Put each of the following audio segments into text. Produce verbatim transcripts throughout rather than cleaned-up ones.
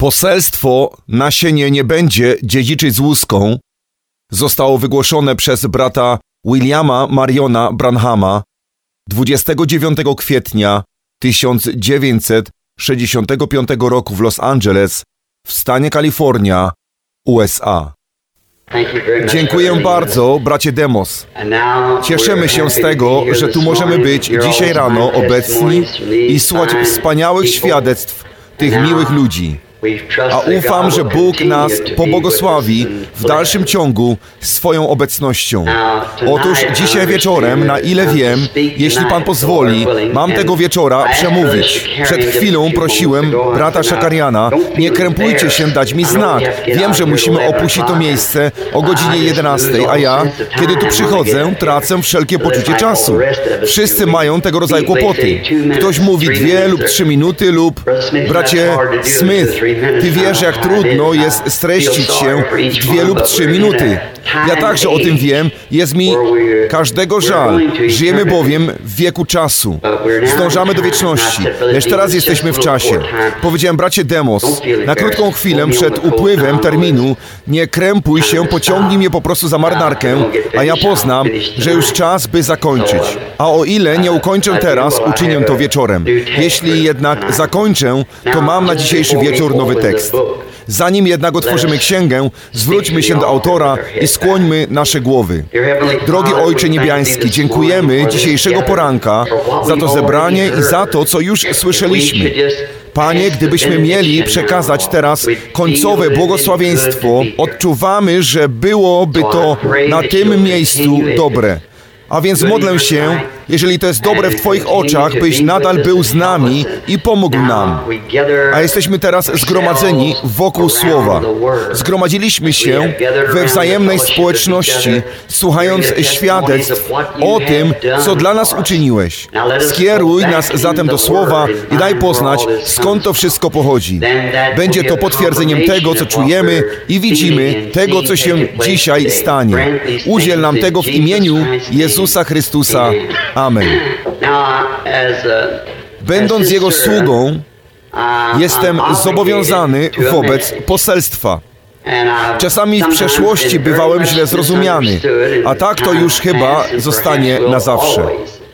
Poselstwo nasienie nie będzie dziedziczyć z łuską zostało wygłoszone przez brata Williama Mariona Branhama dwudziestego dziewiątego kwietnia tysiąc dziewięćset sześćdziesiątego piątego roku w Los Angeles w stanie Kalifornia, U S A. Dziękuję bardzo, bracie Demos. Cieszymy się z tego, że tu możemy być dzisiaj rano obecni i słuchać wspaniałych świadectw tych miłych ludzi. A ufam, że Bóg nas pobłogosławi w dalszym ciągu swoją obecnością. Otóż dzisiaj wieczorem, na ile wiem, jeśli Pan pozwoli, mam tego wieczora przemówić. Przed chwilą prosiłem brata Shakariana, nie krępujcie się dać mi znak. Wiem, że musimy opuścić to miejsce o godzinie jedenastej, a ja, kiedy tu przychodzę, tracę wszelkie poczucie czasu. Wszyscy mają tego rodzaju kłopoty. Ktoś mówi dwie lub trzy minuty lub... Bracie Smith, Ty wiesz, jak trudno jest streścić się w dwie lub trzy minuty. Ja także o tym wiem, jest mi każdego żal. Żyjemy bowiem w wieku czasu. Zdążamy do wieczności, lecz teraz jesteśmy w czasie. Powiedziałem, bracie Demos, na krótką chwilę przed upływem terminu, nie krępuj się, pociągnij mnie po prostu za marynarkę, a ja poznam, że już czas, by zakończyć. A o ile nie ukończę teraz, uczynię to wieczorem. Jeśli jednak zakończę, to mam na dzisiejszy wieczór nowy tekst. Zanim jednak otworzymy księgę, zwróćmy się do autora i skłońmy nasze głowy. Drogi Ojcze Niebiański, dziękujemy dzisiejszego poranka za to zebranie i za to, co już słyszeliśmy. Panie, gdybyśmy mieli przekazać teraz końcowe błogosławieństwo, odczuwamy, że byłoby to na tym miejscu dobre. A więc modlę się, jeżeli to jest dobre w Twoich oczach, byś nadal był z nami i pomógł nam. A jesteśmy teraz zgromadzeni wokół Słowa. Zgromadziliśmy się we wzajemnej społeczności, słuchając świadectw o tym, co dla nas uczyniłeś. Skieruj nas zatem do Słowa i daj poznać, skąd to wszystko pochodzi. Będzie to potwierdzeniem tego, co czujemy i widzimy, tego, co się dzisiaj stanie. Udziel nam tego w imieniu Jezusa Chrystusa. Amen. Będąc Jego sługą, jestem zobowiązany wobec poselstwa. Czasami w przeszłości bywałem źle zrozumiany, a tak to już chyba zostanie na zawsze.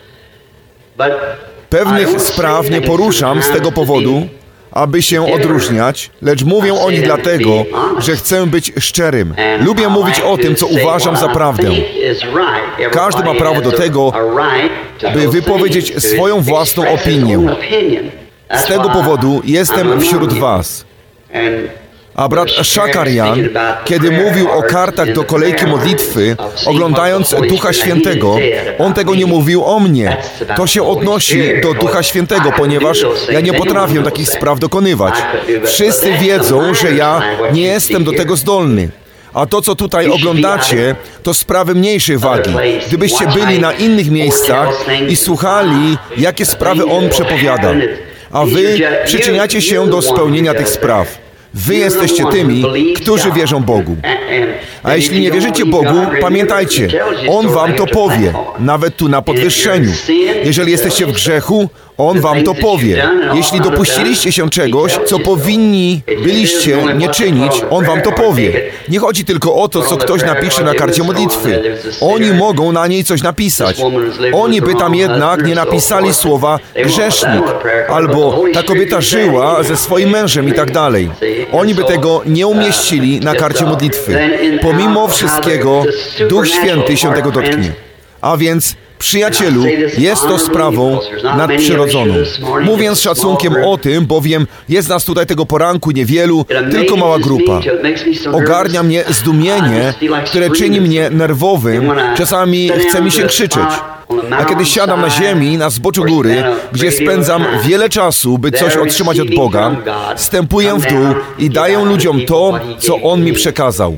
Pewnych spraw nie poruszam z tego powodu, aby się odróżniać, lecz mówię o nich dlatego, że chcę być szczerym. Lubię mówić o tym, co uważam za prawdę. Każdy ma prawo do tego, by wypowiedzieć swoją własną opinię. Z tego powodu jestem wśród was. A brat Shakarian, kiedy mówił o kartach do kolejki modlitwy, oglądając Ducha Świętego, on tego nie mówił o mnie. To się odnosi do Ducha Świętego, ponieważ ja nie potrafię takich spraw dokonywać. Wszyscy wiedzą, że ja nie jestem do tego zdolny. A to, co tutaj oglądacie, to sprawy mniejszej wagi. Gdybyście byli na innych miejscach i słuchali, jakie sprawy on przepowiada. A wy przyczyniacie się do spełnienia tych spraw. Wy jesteście tymi, którzy wierzą Bogu. A jeśli nie wierzycie Bogu, pamiętajcie, On wam to powie, nawet tu na podwyższeniu. Jeżeli jesteście w grzechu, On wam to powie. Jeśli dopuściliście się czegoś, co powinni byliście nie czynić, On wam to powie. Nie chodzi tylko o to, co ktoś napisze na karcie modlitwy. Oni mogą na niej coś napisać. Oni by tam jednak nie napisali słowa grzesznik, albo ta kobieta żyła ze swoim mężem i tak dalej. Oni by tego nie umieścili na karcie modlitwy. Pomimo wszystkiego, Duch Święty się tego dotknie. A więc, przyjacielu, jest to sprawą nadprzyrodzoną. Mówię z szacunkiem o tym, bowiem jest nas tutaj tego poranku niewielu, tylko mała grupa. Ogarnia mnie zdumienie, które czyni mnie nerwowym. Czasami chce mi się krzyczeć. A kiedy siadam na ziemi, na zboczu góry, gdzie spędzam wiele czasu, by coś otrzymać od Boga, stępuję w dół i daję ludziom to, co On mi przekazał.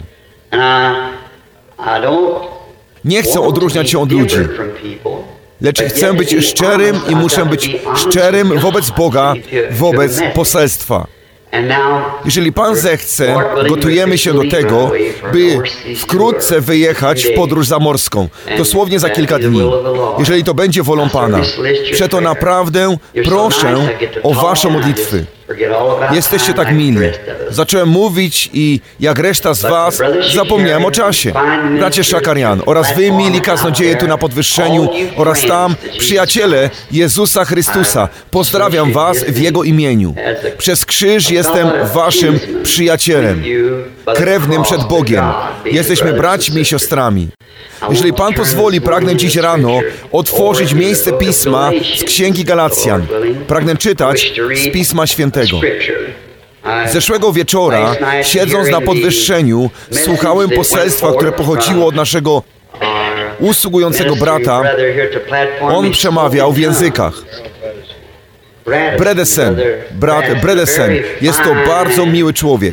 Nie chcę odróżniać się od ludzi, lecz chcę być szczerym i muszę być szczerym wobec Boga, wobec poselstwa. Jeżeli Pan zechce, gotujemy się do tego, by wkrótce wyjechać w podróż zamorską, dosłownie za kilka dni, jeżeli to będzie wolą Pana. Przeto naprawdę proszę o Wasze modlitwy. Jesteście tak mili. Zacząłem mówić i jak reszta z was, zapomniałem o czasie. Bracie Shakarian oraz wy, mili kaznodzieje tu na podwyższeniu oraz tam, przyjaciele Jezusa Chrystusa, pozdrawiam was w Jego imieniu. Przez krzyż jestem waszym przyjacielem, krewnym przed Bogiem. Jesteśmy braćmi i siostrami. Jeżeli Pan pozwoli, pragnę dziś rano otworzyć miejsce Pisma z Księgi Galacjan. Pragnę czytać z Pisma Świętego. Zeszłego wieczora, siedząc na podwyższeniu, słuchałem poselstwa, które pochodziło od naszego usługującego brata. On przemawiał w językach. Bredesen, brat Bredesen, jest to bardzo miły człowiek.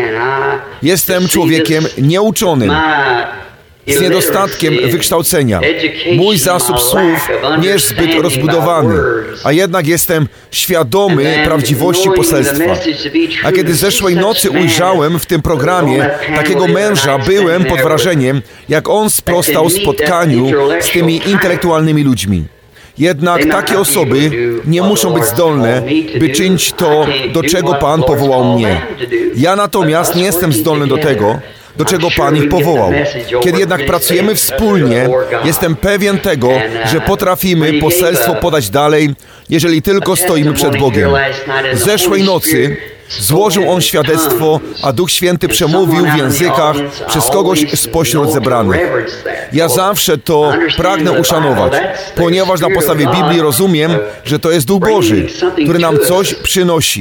Jestem człowiekiem nieuczonym, z niedostatkiem wykształcenia. Mój zasób słów nie jest zbyt rozbudowany, a jednak jestem świadomy prawdziwości poselstwa. A kiedy zeszłej nocy ujrzałem w tym programie takiego męża, byłem pod wrażeniem, jak on sprostał spotkaniu z tymi intelektualnymi ludźmi. Jednak takie osoby nie muszą być zdolne, by czynić to, do czego Pan powołał mnie. Ja natomiast nie jestem zdolny do tego, do czego Pan ich powołał. Kiedy jednak pracujemy wspólnie, jestem pewien tego, że potrafimy poselstwo podać dalej, jeżeli tylko stoimy przed Bogiem. Zeszłej nocy złożył on świadectwo, a Duch Święty przemówił w językach przez kogoś spośród zebranych. Ja zawsze to pragnę uszanować, ponieważ na podstawie Biblii rozumiem, że to jest Duch Boży, który nam coś przynosi.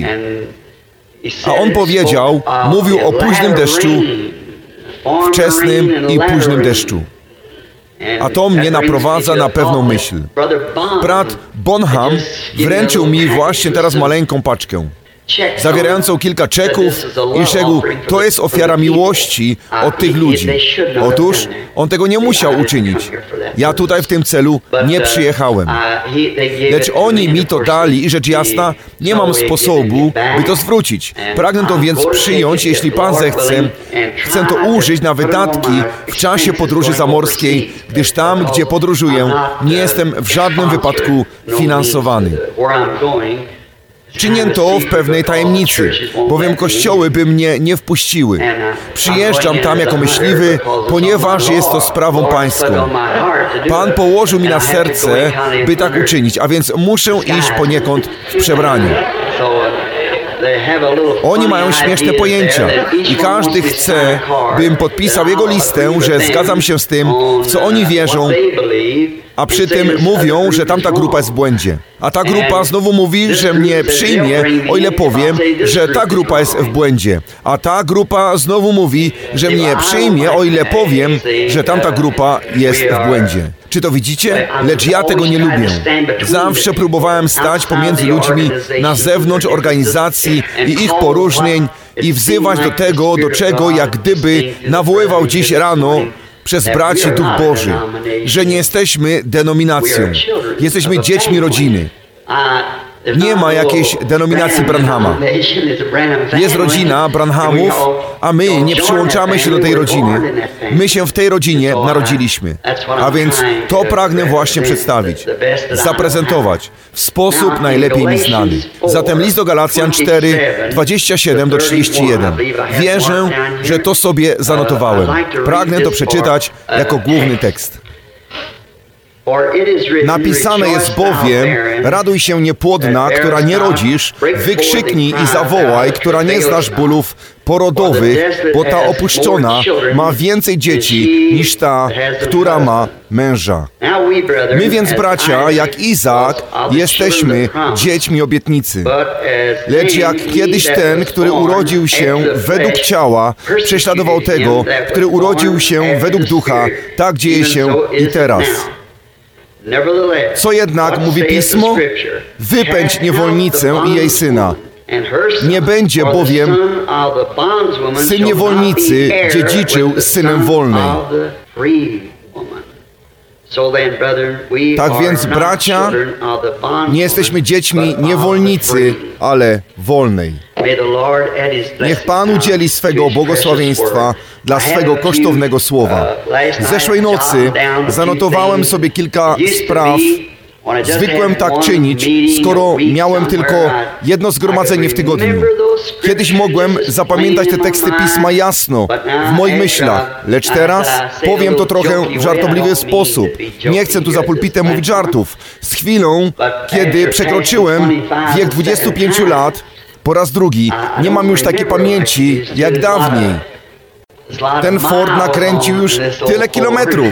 A on powiedział, mówił o późnym deszczu, wczesnym i późnym deszczu. A to mnie naprowadza na pewną myśl. Brat Bonham wręczył mi właśnie teraz maleńką paczkę, zawierającą kilka czeków i rzekł, to jest ofiara miłości od tych ludzi. Otóż on tego nie musiał uczynić. Ja tutaj w tym celu nie przyjechałem. Lecz oni mi to dali i rzecz jasna, nie mam sposobu, by to zwrócić. Pragnę to więc przyjąć, jeśli Pan zechce. Chcę to użyć na wydatki w czasie podróży zamorskiej, gdyż tam, gdzie podróżuję, nie jestem w żadnym wypadku finansowany. Czynię to w pewnej tajemnicy, bowiem kościoły by mnie nie wpuściły. Przyjeżdżam tam jako myśliwy, ponieważ jest to sprawą pańską. Pan położył mi na serce, by tak uczynić, a więc muszę iść poniekąd w przebraniu. Oni mają śmieszne pojęcia i każdy chce, bym podpisał jego listę, że zgadzam się z tym, w co oni wierzą, a przy tym mówią, że tamta grupa jest w błędzie. A ta grupa znowu mówi, że mnie przyjmie, o ile powiem, że ta grupa jest w błędzie. A ta grupa znowu mówi, że mnie przyjmie, o ile powiem, że tamta grupa jest w błędzie. Czy to widzicie? Lecz ja tego nie lubię. Zawsze próbowałem stać pomiędzy ludźmi na zewnątrz organizacji i ich poróżnień i wzywać do tego, do czego jak gdyby nawoływał dziś rano przez braci Duch Boży, że nie jesteśmy denominacją. Jesteśmy dziećmi rodziny. Nie ma jakiejś denominacji Branhama. Jest rodzina Branhamów, a my nie przyłączamy się do tej rodziny. My się w tej rodzinie narodziliśmy. A więc to pragnę właśnie przedstawić, zaprezentować w sposób najlepiej mi znany. Zatem list do Galacjan cztery, dwadzieścia siedem do trzydziestu jeden. Wierzę, że to sobie zanotowałem. Pragnę to przeczytać jako główny tekst. Napisane jest bowiem, raduj się niepłodna, która nie rodzisz, wykrzyknij i zawołaj, która nie znasz bólów porodowych, bo ta opuszczona ma więcej dzieci niż ta, która ma męża. My więc, bracia, jak Izaak, jesteśmy dziećmi obietnicy. Lecz jak kiedyś ten, który urodził się według ciała, prześladował tego, który urodził się według ducha, tak dzieje się i teraz. Co jednak mówi Pismo? Wypędź niewolnicę i jej syna. Nie będzie bowiem syn niewolnicy dziedziczył z synem wolnej. Tak więc, bracia, nie jesteśmy dziećmi niewolnicy, ale wolnej. Niech Pan udzieli swego błogosławieństwa dla swego kosztownego słowa. Zeszłej nocy zanotowałem sobie kilka spraw Zwykłem tak czynić, skoro miałem tylko jedno zgromadzenie w tygodniu. Kiedyś mogłem zapamiętać te teksty Pisma jasno, w moich myślach, lecz teraz powiem to trochę w żartobliwy sposób. Nie chcę tu za pulpitem mówić żartów. Z chwilą, kiedy przekroczyłem wiek dwudziestu pięciu lat, po raz drugi, nie mam już takiej pamięci jak dawniej. Ten Ford nakręcił już tyle kilometrów,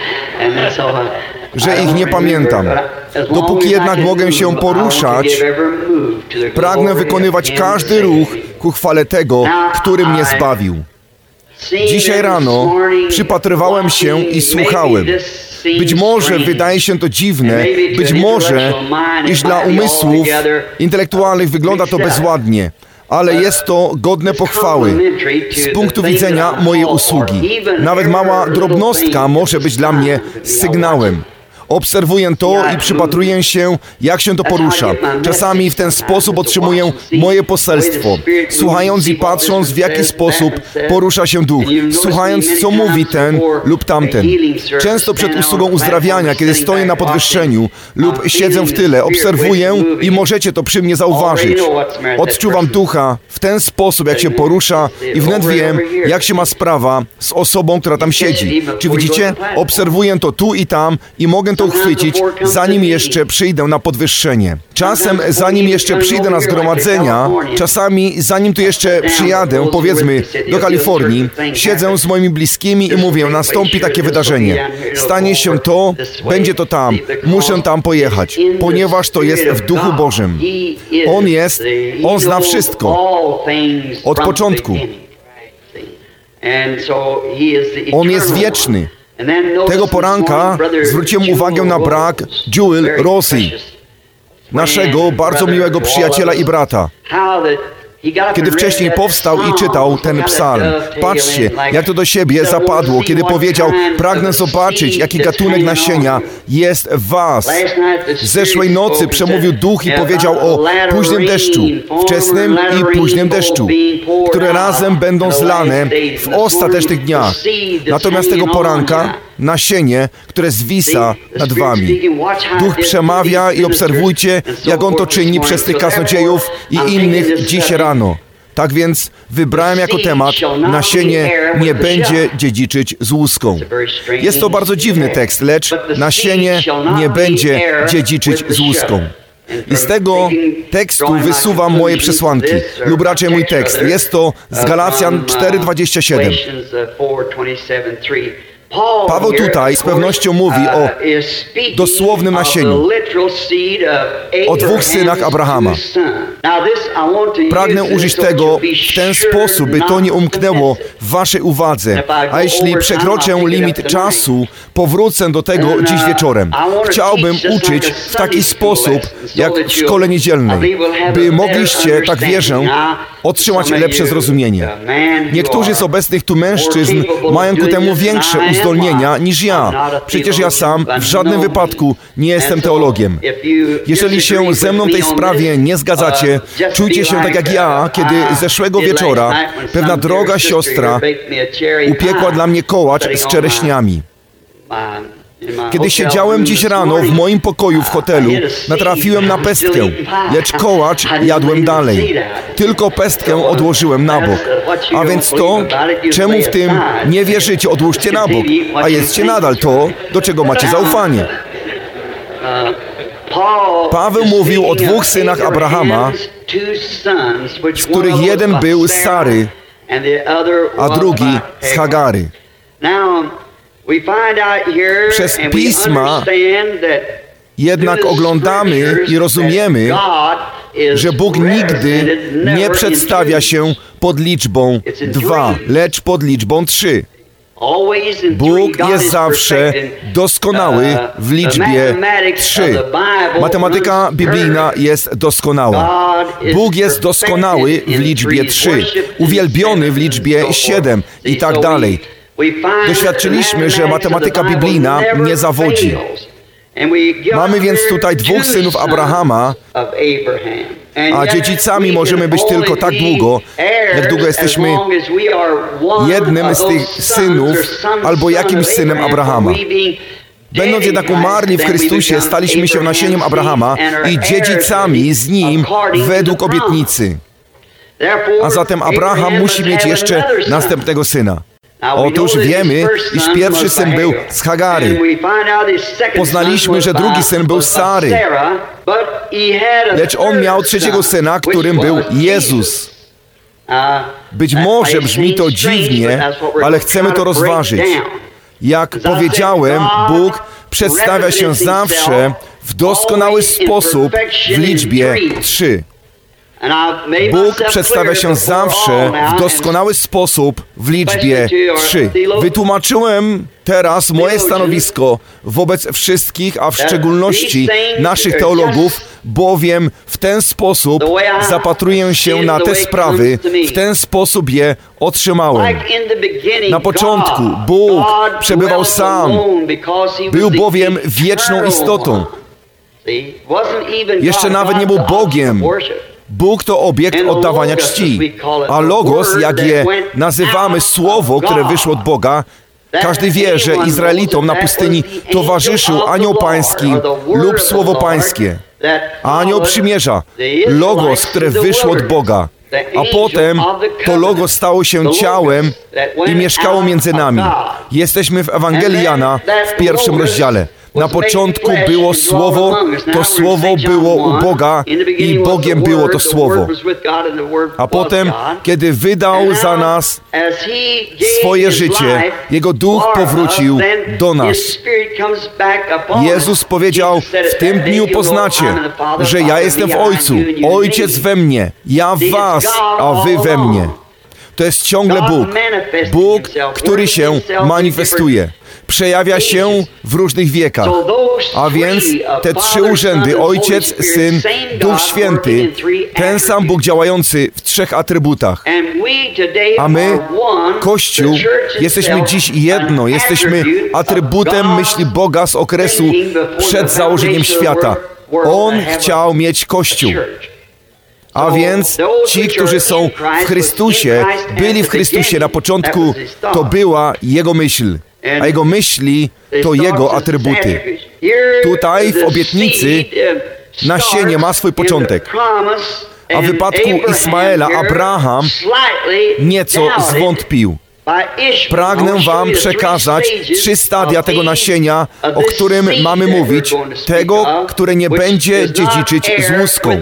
że ich nie pamiętam. Dopóki jednak mogę się poruszać, pragnę wykonywać każdy ruch ku chwale tego, który mnie zbawił. Dzisiaj rano przypatrywałem się i słuchałem. Być może wydaje się to dziwne, być może, iż dla umysłów intelektualnych wygląda to bezładnie, ale jest to godne pochwały z punktu widzenia mojej usługi. Nawet mała drobnostka może być dla mnie sygnałem. Obserwuję to i przypatruję się, jak się to porusza. Czasami w ten sposób otrzymuję moje poselstwo, słuchając i patrząc, w jaki sposób porusza się duch, słuchając, co mówi ten lub tamten. Często przed usługą uzdrawiania, kiedy stoję na podwyższeniu lub siedzę w tyle, obserwuję i możecie to przy mnie zauważyć. Odczuwam ducha w ten sposób, jak się porusza i wnet wiem, jak się ma sprawa z osobą, która tam siedzi. Czy widzicie? Obserwuję to tu i tam i mogę to uchwycić, zanim jeszcze przyjdę na podwyższenie. Czasem, zanim jeszcze przyjdę na zgromadzenia, czasami, zanim tu jeszcze przyjadę, powiedzmy, do Kalifornii, siedzę z moimi bliskimi i mówię, nastąpi takie wydarzenie. Stanie się to, będzie to tam. Muszę tam pojechać, ponieważ to jest w Duchu Bożym. On jest, On zna wszystko. Od początku. On jest wieczny. Tego poranka zwróciłem uwagę na brak Joel Rossi, naszego bardzo miłego przyjaciela i brata. Kiedy wcześniej powstał i czytał ten psalm. Patrzcie, jak to do siebie zapadło, kiedy powiedział, pragnę zobaczyć, jaki gatunek nasienia jest w was. Zeszłej nocy przemówił duch i powiedział o późnym deszczu, wczesnym i późnym deszczu, które razem będą zlane w ostatecznych dniach. Natomiast tego poranka nasienie, które zwisa nad wami. Duch przemawia i obserwujcie, jak On to czyni przez tych kaznodziejów i innych dziś rano. Tak więc wybrałem jako temat, nasienie nie będzie dziedziczyć z łuską. Jest to bardzo dziwny tekst, lecz nasienie nie będzie dziedziczyć z łuską. I z tego tekstu wysuwam moje przesłanki, lub raczej mój tekst. Jest to z Galacjan cztery dwadzieścia siedem. Paweł tutaj z pewnością mówi o dosłownym nasieniu, o dwóch synach Abrahama. Pragnę użyć tego w ten sposób, by to nie umknęło w waszej uwadze. A jeśli przekroczę limit czasu, powrócę do tego dziś wieczorem. Chciałbym uczyć w taki sposób, jak w szkole niedzielnej, by mogliście, tak wierzę, otrzymać lepsze zrozumienie. Niektórzy z obecnych tu mężczyzn mają ku temu większe uzdolnienia niż ja. Przecież ja sam w żadnym wypadku nie jestem teologiem. Jeżeli się ze mną w tej sprawie nie zgadzacie, czujcie się tak jak ja, kiedy zeszłego wieczora pewna droga siostra upiekła dla mnie kołacz z czereśniami. Kiedy siedziałem dziś rano w moim pokoju w hotelu, natrafiłem na pestkę, lecz kołacz jadłem dalej. Tylko pestkę odłożyłem na bok. A więc to, czemu w tym nie wierzycie, odłóżcie na bok, a jedzcie nadal to, do czego macie zaufanie. Paweł mówił o dwóch synach Abrahama, z których jeden był z Sary, a drugi z Hagary. Przez Pisma jednak oglądamy i rozumiemy, że Bóg nigdy nie przedstawia się pod liczbą dwa, lecz pod liczbą trzy. Bóg jest zawsze doskonały w liczbie trzy. Matematyka biblijna jest doskonała. Bóg jest doskonały w liczbie trzy, uwielbiony w liczbie siedem i tak dalej. Doświadczyliśmy, że matematyka biblijna nie zawodzi. Mamy więc tutaj dwóch synów Abrahama, a dziedzicami możemy być tylko tak długo, jak długo jesteśmy jednym z tych synów albo jakimś synem Abrahama. Będąc jednak umarli w Chrystusie, staliśmy się nasieniem Abrahama i dziedzicami z Nim według obietnicy. A zatem Abraham musi mieć jeszcze następnego syna. Otóż wiemy, iż pierwszy syn był z Hagary. Poznaliśmy, że drugi syn był z Sary. Lecz on miał trzeciego syna, którym był Jezus. Być może brzmi to dziwnie, ale chcemy to rozważyć. Jak powiedziałem, Bóg przedstawia się zawsze w doskonały sposób w liczbie trzy. Bóg przedstawia się zawsze w doskonały sposób w liczbie trzy. Wytłumaczyłem teraz moje stanowisko wobec wszystkich, a w szczególności naszych teologów, bowiem w ten sposób zapatruję się na te sprawy, w ten sposób je otrzymałem. Na początku Bóg przebywał sam, był bowiem wieczną istotą. Jeszcze nawet nie był Bogiem. Bóg to obiekt oddawania czci, a Logos, jak je nazywamy, słowo, które wyszło od Boga, każdy wie, że Izraelitom na pustyni towarzyszył anioł pański lub słowo pańskie. Anioł przymierza, Logos, które wyszło od Boga, a potem to Logos stało się ciałem i mieszkało między nami. Jesteśmy w Ewangelii Jana w pierwszym rozdziale. Na początku było Słowo, to Słowo było u Boga i Bogiem było to Słowo. A potem, kiedy wydał za nas swoje życie, Jego Duch powrócił do nas. Jezus powiedział, w tym dniu poznacie, że ja jestem w Ojcu, Ojciec we mnie, ja w was, a wy we mnie. To jest ciągle Bóg. Bóg, który się manifestuje. Przejawia się w różnych wiekach. A więc te trzy urzędy, Ojciec, Syn, Duch Święty, ten sam Bóg działający w trzech atrybutach. A my, Kościół, jesteśmy dziś jedno, jesteśmy atrybutem myśli Boga z okresu przed założeniem świata. On chciał mieć Kościół. A więc ci, którzy są w Chrystusie, byli w Chrystusie na początku, to była Jego myśl. A Jego myśli to Jego atrybuty. Tutaj w obietnicy nasienie ma swój początek. A w wypadku Ismaela Abraham nieco zwątpił. Pragnę wam przekazać trzy stadia tego nasienia, o którym mamy mówić, tego, które nie będzie dziedziczyć z łuską.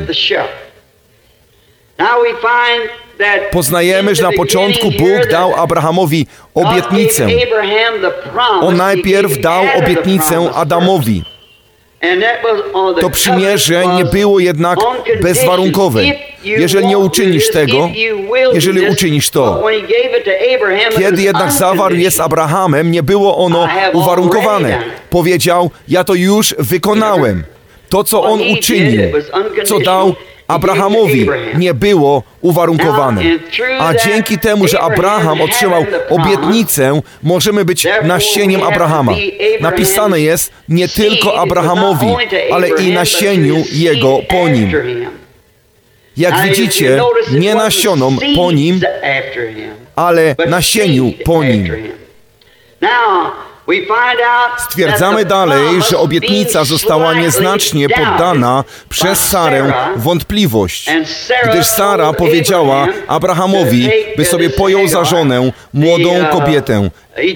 Poznajemy, że na początku Bóg dał Abrahamowi obietnicę. On najpierw dał obietnicę Adamowi. To przymierze nie było jednak bezwarunkowe. Jeżeli nie uczynisz tego, jeżeli uczynisz to. Kiedy jednak zawarł je z Abrahamem, nie było ono uwarunkowane. Powiedział, ja to już wykonałem. To, co on uczynił, co dał Abrahamowi, nie było uwarunkowane. A dzięki temu, że Abraham otrzymał obietnicę, możemy być nasieniem Abrahama. Napisane jest nie tylko Abrahamowi, ale i nasieniu jego po nim. Jak widzicie, nie nasionom po nim, ale nasieniu po nim. Stwierdzamy dalej, że obietnica została nieznacznie poddana przez Sarę wątpliwość, gdyż Sara powiedziała Abrahamowi, by sobie pojął za żonę młodą kobietę,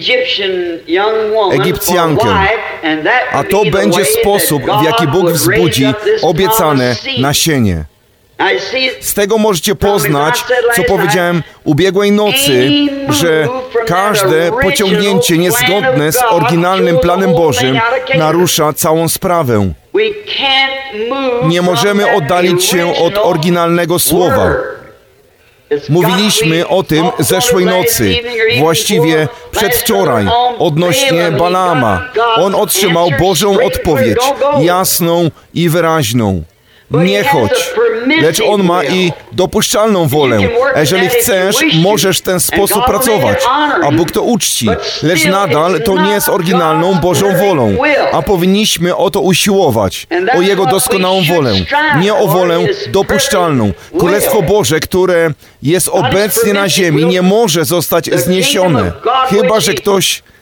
Egipcjankę, a to będzie sposób, w jaki Bóg wzbudzi obiecane nasienie. Z tego możecie poznać, co powiedziałem ubiegłej nocy, że każde pociągnięcie niezgodne z oryginalnym planem Bożym narusza całą sprawę. Nie możemy oddalić się od oryginalnego słowa. Mówiliśmy o tym zeszłej nocy, właściwie przedwczoraj, odnośnie Balaama. On otrzymał Bożą odpowiedź, jasną i wyraźną. Nie chodź, lecz on ma i dopuszczalną wolę. Jeżeli chcesz, możesz w ten sposób pracować, a Bóg to uczci, lecz nadal to nie jest oryginalną Bożą wolą, a powinniśmy o to usiłować, o Jego doskonałą wolę, nie o wolę dopuszczalną. Królestwo Boże, które jest obecnie na ziemi, nie może zostać zniesione, chyba że ktoś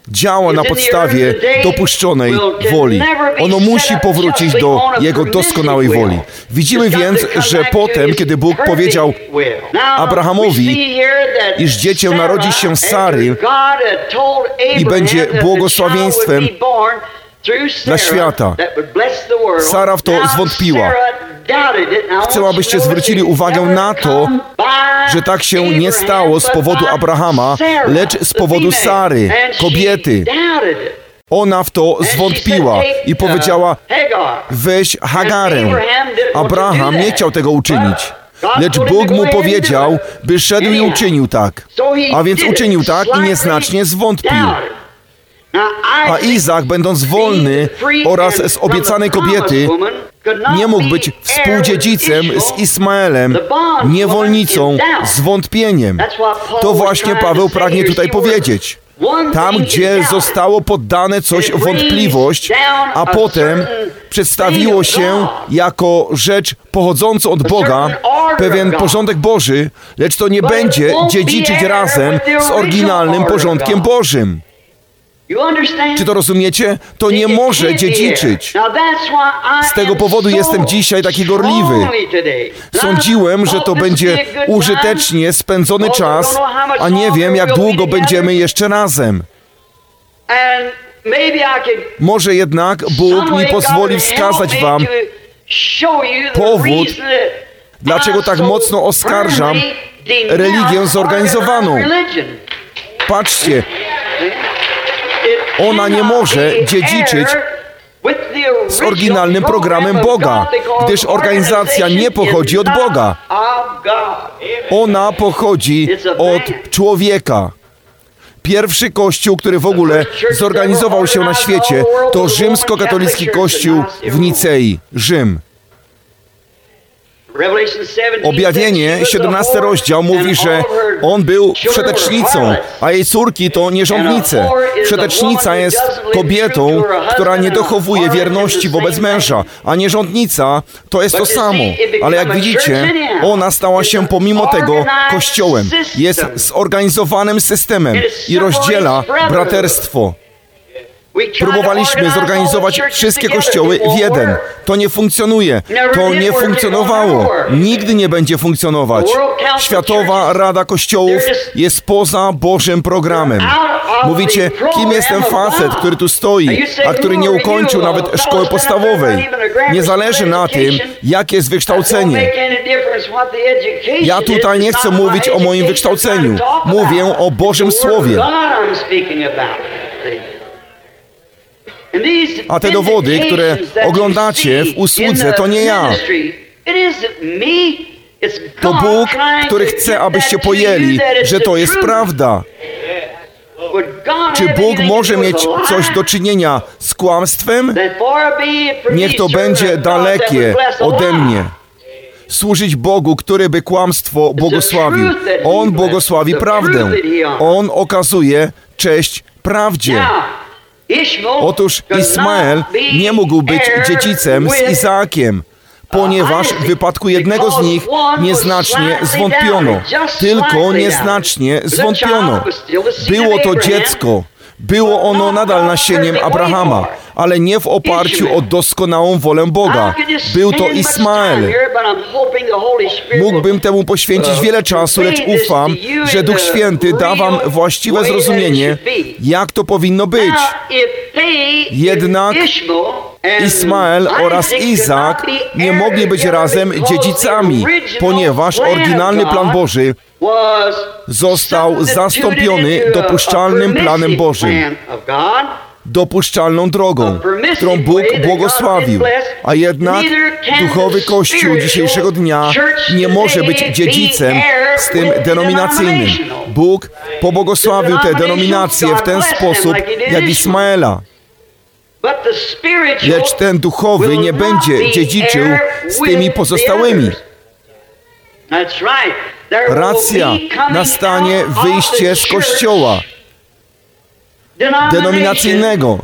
działa na podstawie dopuszczonej woli. Ono musi powrócić do Jego doskonałej woli. Widzimy więc, że potem, kiedy Bóg powiedział Abrahamowi, iż dziecię narodzi się z Sary i będzie błogosławieństwem dla świata, Sara w to zwątpiła. Chcę, abyście zwrócili uwagę na to, że tak się nie stało z powodu Abrahama, lecz z powodu Sary, kobiety. Ona w to zwątpiła i powiedziała, weź Hagarę. Abraham nie chciał tego uczynić, lecz Bóg mu powiedział, by szedł i uczynił tak. A więc uczynił tak i nieznacznie zwątpił. A Izak, będąc wolny oraz z obiecanej kobiety, nie mógł być współdziedzicem z Ismaelem, niewolnicą, z wątpieniem. To właśnie Paweł pragnie tutaj powiedzieć. Tam, gdzie zostało poddane coś wątpliwość, a potem przedstawiło się jako rzecz pochodząca od Boga, pewien porządek Boży, lecz to nie będzie dziedziczyć razem z oryginalnym porządkiem Bożym. Czy to rozumiecie? To nie może dziedziczyć. Z tego powodu jestem dzisiaj taki gorliwy. Sądziłem, że to będzie użytecznie spędzony czas, a nie wiem, jak długo będziemy jeszcze razem. Może jednak Bóg mi pozwoli wskazać wam powód, dlaczego tak mocno oskarżam religię zorganizowaną. Patrzcie, ona nie może dziedziczyć z oryginalnym programem Boga, gdyż organizacja nie pochodzi od Boga. Ona pochodzi od człowieka. Pierwszy kościół, który w ogóle zorganizował się na świecie, to rzymskokatolicki kościół w Nicei, Rzym. Objawienie, siedemnasty rozdział, mówi, że on był wszetecznicą, a jej córki to nierządnice. Wszetecznica jest kobietą, która nie dochowuje wierności wobec męża, a nierządnica to jest to samo. Ale jak widzicie, ona stała się pomimo tego kościołem. Jest zorganizowanym systemem i rozdziela braterstwo. Próbowaliśmy zorganizować wszystkie kościoły w jeden. To nie funkcjonuje. To nie funkcjonowało. Nigdy nie będzie funkcjonować. Światowa Rada Kościołów jest poza Bożym programem. Mówicie, kim jest ten facet, który tu stoi, a który nie ukończył nawet szkoły podstawowej? Nie zależy na tym, jakie jest wykształcenie. Ja tutaj nie chcę mówić o moim wykształceniu. Mówię o Bożym Słowie. A te dowody, które oglądacie w usłudze, to nie ja. To Bóg, który chce, abyście pojęli, że to jest prawda. Czy Bóg może mieć coś do czynienia z kłamstwem? Niech to będzie dalekie ode mnie. Służyć Bogu, który by kłamstwo błogosławił. On błogosławi prawdę. On okazuje cześć prawdzie. Otóż Ismael nie mógł być dziedzicem z Izaakiem, ponieważ w wypadku jednego z nich nieznacznie zwątpiono. Tylko nieznacznie zwątpiono. Było to dziecko. Było ono nadal nasieniem Abrahama, ale nie w oparciu o doskonałą wolę Boga. Był to Ismael. Mógłbym temu poświęcić wiele czasu, lecz ufam, że Duch Święty da wam właściwe zrozumienie, jak to powinno być. Jednak Ismael oraz Izak nie mogli być razem dziedzicami, ponieważ oryginalny plan Boży został zastąpiony dopuszczalnym planem Bożym, dopuszczalną drogą, którą Bóg błogosławił. A jednak duchowy Kościół dzisiejszego dnia nie może być dziedzicem z tym denominacyjnym. Bóg pobłogosławił te denominacje w ten sposób, jak Ismaela. Lecz ten duchowy nie będzie dziedziczył z tymi pozostałymi. Racja, nastanie wyjście z Kościoła denominacyjnego,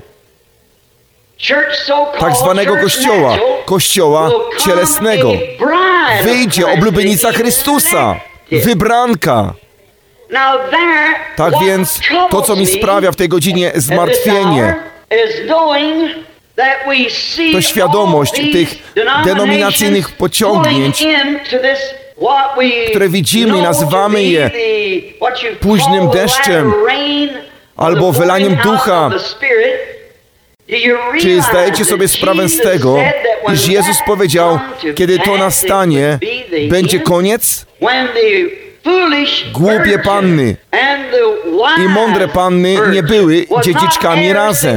tak zwanego Kościoła, Kościoła cielesnego. Wyjdzie oblubienica Chrystusa, wybranka. Tak więc to, co mi sprawia w tej godzinie zmartwienie, to świadomość tych denominacyjnych pociągnięć, które widzimy i nazywamy je późnym deszczem albo wylaniem ducha. Czy zdajecie sobie sprawę z tego, iż Jezus powiedział, kiedy to nastanie, będzie koniec? Głupie panny i mądre panny nie były dziedziczkami razem,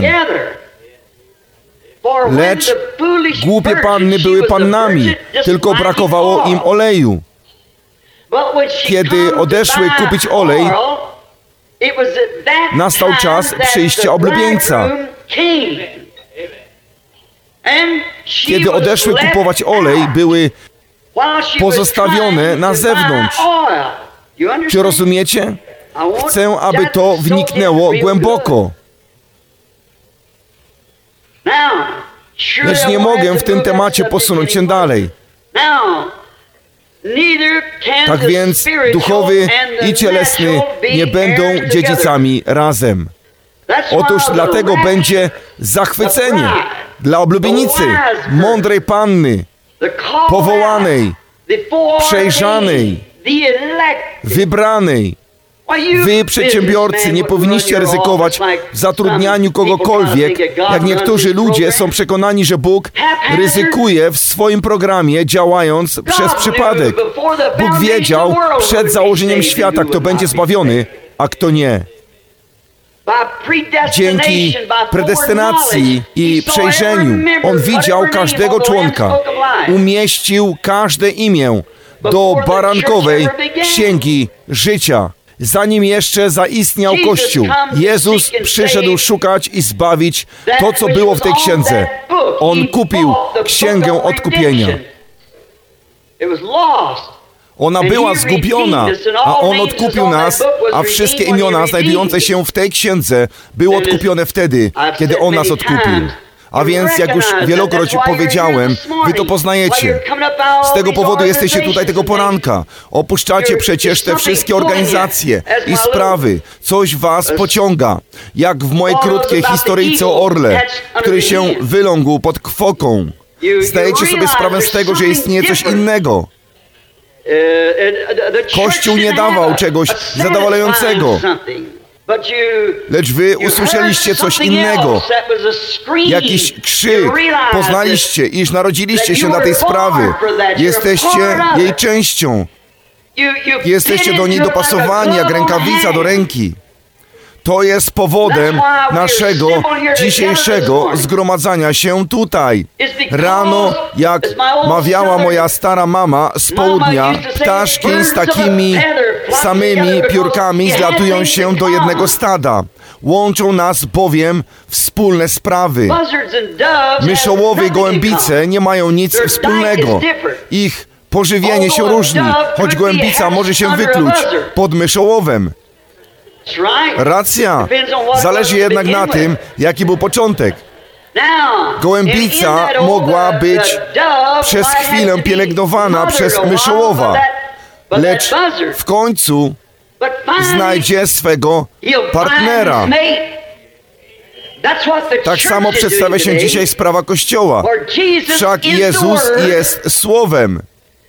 lecz głupie panny były pannami, tylko brakowało im oleju. Kiedy odeszły kupić olej, nastał czas przyjścia oblubieńca. Kiedy odeszły kupować olej, były pozostawione na zewnątrz. Czy rozumiecie? Chcę, aby to wniknęło głęboko. Lecz nie mogę w tym temacie posunąć się dalej. Tak więc duchowy i cielesny nie będą dziedzicami razem. Otóż dlatego będzie zachwycenie dla oblubienicy, mądrej panny, powołanej, przejrzanej, wybranej. Wy, przedsiębiorcy, nie powinniście ryzykować w zatrudnianiu kogokolwiek, jak niektórzy ludzie są przekonani, że Bóg ryzykuje w swoim programie, działając przez przypadek. Bóg wiedział przed założeniem świata, kto będzie zbawiony, a kto nie. Dzięki predestynacji i przejrzeniu On widział każdego członka, umieścił każde imię do barankowej księgi życia. Zanim jeszcze zaistniał Kościół, Jezus przyszedł szukać i zbawić to, co było w tej księdze. On kupił księgę odkupienia. Ona była zgubiona, a On odkupił nas, a wszystkie imiona znajdujące się w tej księdze były odkupione wtedy, kiedy On nas odkupił. A więc, jak już wielokroć powiedziałem, wy to poznajecie. Z tego powodu jesteście tutaj tego poranka. Opuszczacie przecież te wszystkie organizacje i sprawy. Coś was pociąga. Jak w mojej krótkiej historyjce o orle, który się wylągł pod kwoką. Zdajecie sobie sprawę z tego, że istnieje coś innego. Kościół nie dawał czegoś zadowalającego. Lecz wy usłyszeliście coś innego, jakiś krzyk, poznaliście, iż narodziliście się dla tej sprawy, jesteście jej częścią, jesteście do niej dopasowani jak rękawica do ręki. To jest powodem naszego dzisiejszego zgromadzania się tutaj. Rano, jak mawiała moja stara mama z południa, ptaszki z takimi samymi piórkami zlatują się do jednego stada. Łączą nas bowiem wspólne sprawy. Myszołowy i gołębice nie mają nic wspólnego. Ich pożywienie się różni, choć gołębica może się wykluć pod myszołowem. Racja. Zależy jednak na tym, jaki był początek. Gołębica mogła być przez chwilę pielęgnowana przez myszołowa, lecz w końcu znajdzie swego partnera. Tak samo przedstawia się dzisiaj sprawa Kościoła. Wszak Jezus jest Słowem.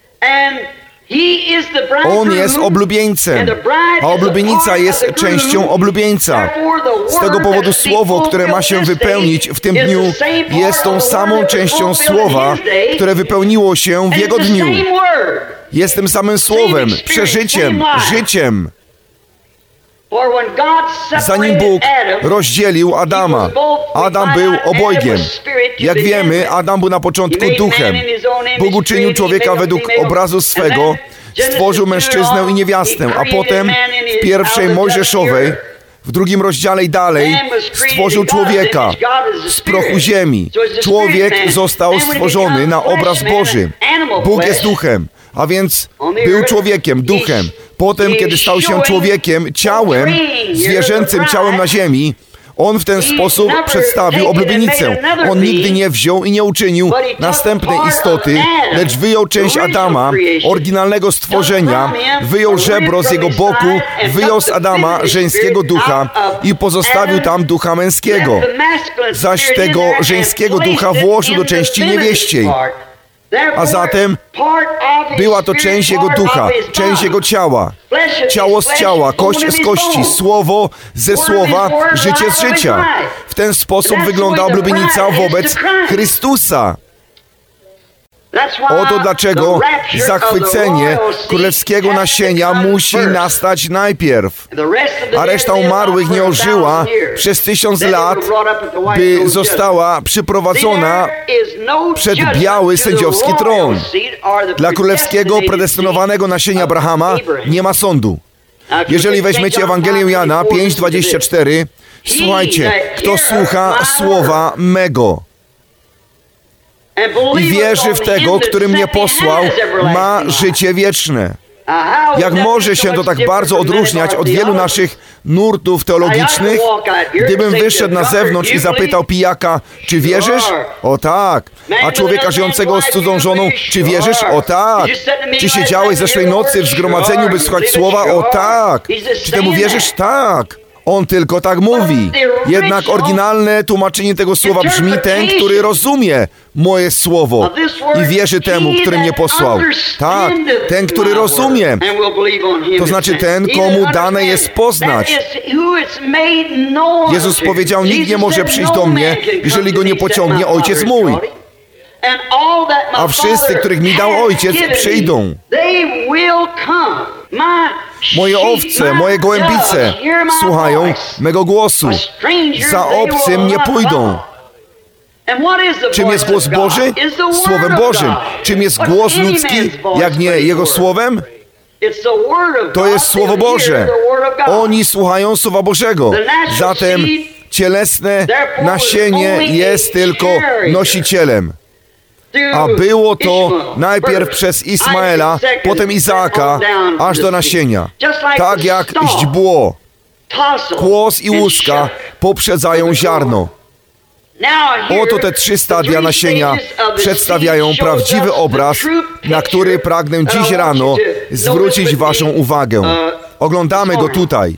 On jest oblubieńcem, a oblubienica jest częścią oblubieńca. Z tego powodu słowo, które ma się wypełnić w tym dniu, jest tą samą częścią słowa, które wypełniło się w Jego dniu. Jest tym samym słowem, przeżyciem, życiem. Zanim Bóg rozdzielił Adama, Adam był obojgiem. Jak wiemy, Adam był na początku duchem. Bóg uczynił człowieka według obrazu swego, stworzył mężczyznę i niewiastę, a potem w pierwszej Mojżeszowej, w drugim rozdziale i dalej, stworzył człowieka z prochu ziemi. Człowiek został stworzony na obraz Boży. Bóg jest duchem, a więc był człowiekiem, duchem. Potem, kiedy stał się człowiekiem, ciałem, zwierzęcym ciałem na ziemi, On w ten sposób przedstawił oblubienicę. On nigdy nie wziął i nie uczynił następnej istoty, lecz wyjął część Adama, oryginalnego stworzenia, wyjął żebro z jego boku, wyjął z Adama żeńskiego ducha i pozostawił tam ducha męskiego. Zaś tego żeńskiego ducha włożył do części niewieściej. A zatem była to część jego ducha, część jego ciała. Ciało z ciała, kość z kości, słowo ze słowa, życie z życia. W ten sposób wygląda oblubienica wobec Chrystusa. Oto dlaczego zachwycenie królewskiego nasienia musi nastać najpierw, a reszta umarłych nie ożyła przez tysiąc lat, by została przyprowadzona przed biały sędziowski tron. Dla królewskiego predestynowanego nasienia Abrahama nie ma sądu. Jeżeli weźmiecie Ewangelię Jana pięć dwadzieścia cztery, słuchajcie, kto słucha słowa mego i wierzy w tego, który mnie posłał, ma życie wieczne. Jak może się to tak bardzo odróżniać od wielu naszych nurtów teologicznych? Gdybym wyszedł na zewnątrz i zapytał pijaka, czy wierzysz? O tak. A człowieka żyjącego z cudzą żoną, czy wierzysz? O tak. Czy siedziałeś zeszłej nocy w zgromadzeniu, by słuchać słowa? O tak. Czy temu wierzysz? Tak. On tylko tak mówi. Jednak oryginalne tłumaczenie tego słowa brzmi: ten, który rozumie moje słowo i wierzy temu, który mnie posłał. Tak, ten, który rozumie. To znaczy ten, komu dane jest poznać. Jezus powiedział: nikt nie może przyjść do mnie, jeżeli go nie pociągnie Ojciec mój. A wszyscy, których mi dał Ojciec, przyjdą. Moje owce, moje gołębice słuchają mego głosu. Za obcym nie pójdą. Czym jest głos Boży? Słowem Bożym. Czym jest głos ludzki, jak nie Jego słowem? To jest Słowo Boże. Oni słuchają Słowa Bożego. Zatem cielesne nasienie jest tylko nosicielem. A było to najpierw przez Ismaela, potem Izaaka, aż do nasienia. Tak jak źdźbło, kłos i łuska poprzedzają ziarno. Oto te trzy stadia nasienia przedstawiają prawdziwy obraz, na który pragnę dziś rano zwrócić waszą uwagę. Oglądamy go tutaj.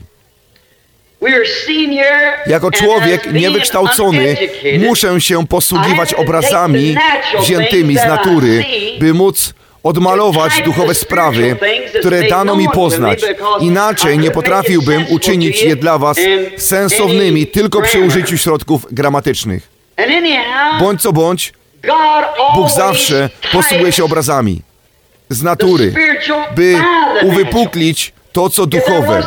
Jako człowiek niewykształcony muszę się posługiwać obrazami wziętymi z natury, by móc odmalować duchowe sprawy, które dano mi poznać. Inaczej nie potrafiłbym uczynić je dla was sensownymi tylko przy użyciu środków gramatycznych. Bądź co bądź, Bóg zawsze posługuje się obrazami z natury, by uwypuklić to, co duchowe.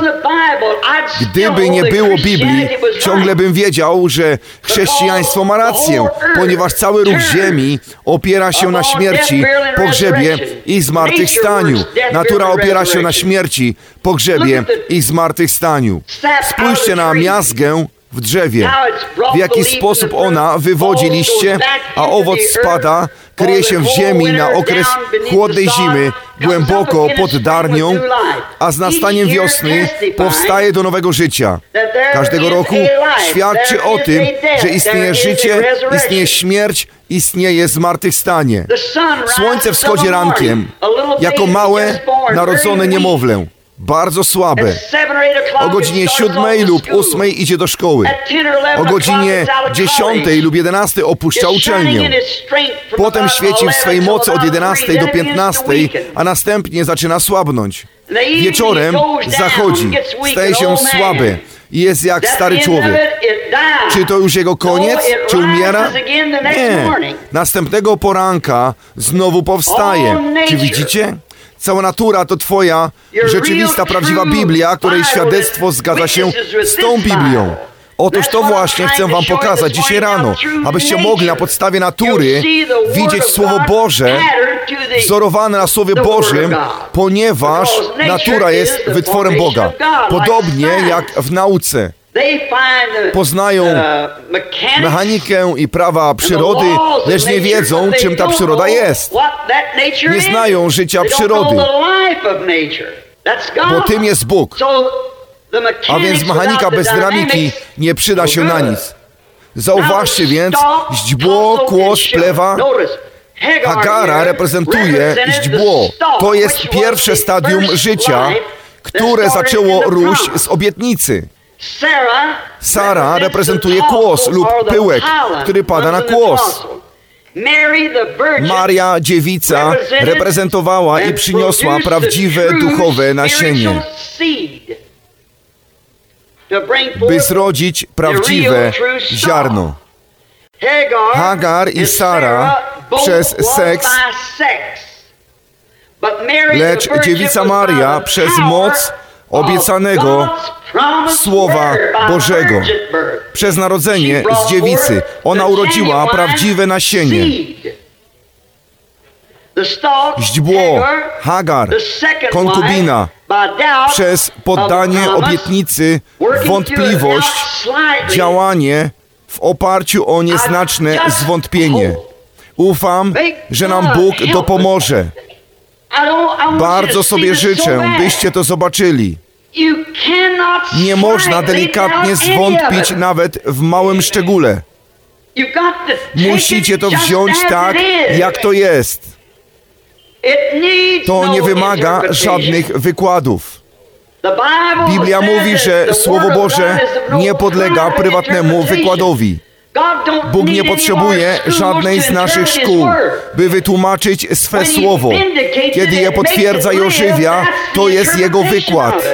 Gdyby nie było Biblii, ciągle bym wiedział, że chrześcijaństwo ma rację, ponieważ cały ruch ziemi opiera się na śmierci, pogrzebie i zmartwychwstaniu. Natura opiera się na śmierci, pogrzebie i zmartwychwstaniu. Spójrzcie na miazgę w drzewie, w jaki sposób ona wywodzi liście, a owoc spada, kryje się w ziemi na okres chłodnej zimy, głęboko pod darnią, a z nastaniem wiosny powstaje do nowego życia. Każdego roku świadczy o tym, że istnieje życie, istnieje śmierć, istnieje zmartwychwstanie. Słońce wschodzi rankiem, jako małe, narodzone niemowlę. Bardzo słabe. O godzinie siódmej lub ósmej idzie do szkoły. O godzinie dziesiątej lub jedenastej opuszcza uczelnię. Potem świeci w swej mocy od jedenastej do piętnastej, a następnie zaczyna słabnąć. Wieczorem zachodzi, staje się słaby i jest jak stary człowiek. Czy to już jego koniec? Czy umiera? Nie. Następnego poranka znowu powstaje. Czy widzicie? Cała natura to twoja rzeczywista, prawdziwa Biblia, której świadectwo zgadza się z tą Biblią. Otóż to właśnie chcę wam pokazać dzisiaj rano, abyście mogli na podstawie natury widzieć Słowo Boże wzorowane na Słowie Bożym, ponieważ natura jest wytworem Boga. Podobnie jak w nauce. Poznają mechanikę i prawa przyrody, lecz nie wiedzą, czym ta przyroda jest. Nie znają życia przyrody, bo tym jest Bóg. A więc mechanika bez dynamiki nie przyda się na nic. Zauważcie więc, źdźbło, kłos, plewa. Hagara reprezentuje źdźbło. To jest pierwsze stadium życia, które zaczęło róść z obietnicy. Sara reprezentuje kłos lub pyłek, który pada na kłos. Maria, dziewica, reprezentowała i przyniosła prawdziwe duchowe nasienie, by zrodzić prawdziwe ziarno. Hagar i Sara przez seks, lecz dziewica Maria przez moc obiecanego Słowa Bożego. Przez narodzenie z dziewicy ona urodziła prawdziwe nasienie. Źdźbło, Hagar, konkubina, przez poddanie obietnicy, wątpliwość, działanie w oparciu o nieznaczne zwątpienie. Ufam, że nam Bóg dopomoże. Bardzo sobie życzę, byście to zobaczyli. Nie można delikatnie zwątpić nawet w małym szczególe. Musicie to wziąć tak, jak to jest. To nie wymaga żadnych wykładów. Biblia mówi, że Słowo Boże nie podlega prywatnemu wykładowi. Bóg nie potrzebuje żadnej z naszych szkół, by wytłumaczyć swe Słowo. Kiedy je potwierdza i ożywia, to jest Jego wykład.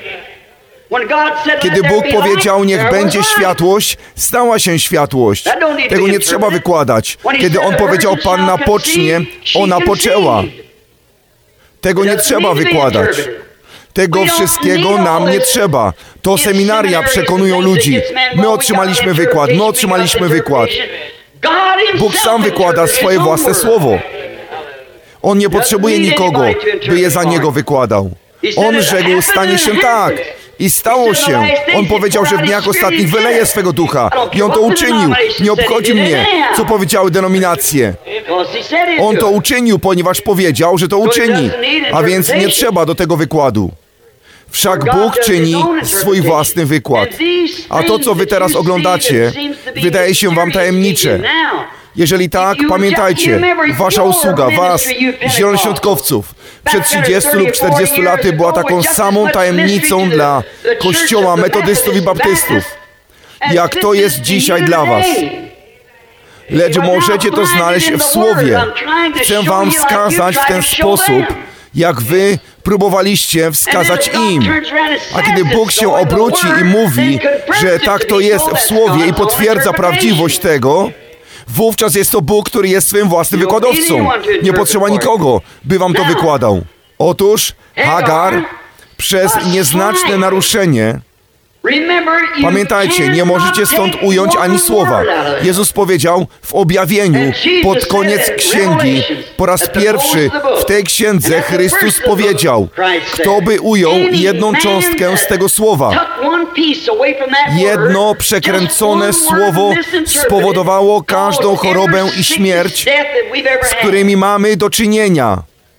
Kiedy Bóg powiedział, niech będzie światłość, stała się światłość. Tego nie trzeba wykładać. Kiedy On powiedział, Panna pocznie, ona poczęła. Tego nie trzeba wykładać. Tego wszystkiego nam nie trzeba. To seminaria przekonują ludzi. My otrzymaliśmy wykład, my otrzymaliśmy wykład. Bóg sam wykłada swoje własne słowo. On nie potrzebuje nikogo, by je za Niego wykładał. On rzekł, stanie się tak. I stało się. On powiedział, że w dniach ostatnich wyleje swego ducha. I On to uczynił. Nie obchodzi mnie, co powiedziały denominacje. On to uczynił, ponieważ powiedział, że to uczyni. A więc nie trzeba do tego wykładu. Wszak Bóg czyni swój własny wykład. A to, co wy teraz oglądacie, wydaje się wam tajemnicze. Jeżeli tak, pamiętajcie, wasza usługa, was, zielonoświątkowców, przed trzydziestu lub czterdziestu laty była taką samą tajemnicą dla Kościoła metodystów i baptystów, jak to jest dzisiaj dla was. Lecz możecie to znaleźć w Słowie. Chcę wam wskazać w ten sposób, jak wy próbowaliście wskazać im. A kiedy Bóg się obróci i mówi, że tak to jest w Słowie i potwierdza prawdziwość tego, wówczas jest to Bóg, który jest swym własnym wykładowcą. Nie potrzeba nikogo, by wam to wykładał. Otóż Hagar przez nieznaczne naruszenie, pamiętajcie, nie możecie stąd ująć ani słowa. Jezus powiedział w objawieniu pod koniec księgi, po raz pierwszy w tej księdze Chrystus powiedział, kto by ujął jedną cząstkę z tego słowa. Jedno przekręcone słowo spowodowało każdą chorobę i śmierć, z którymi mamy do czynienia.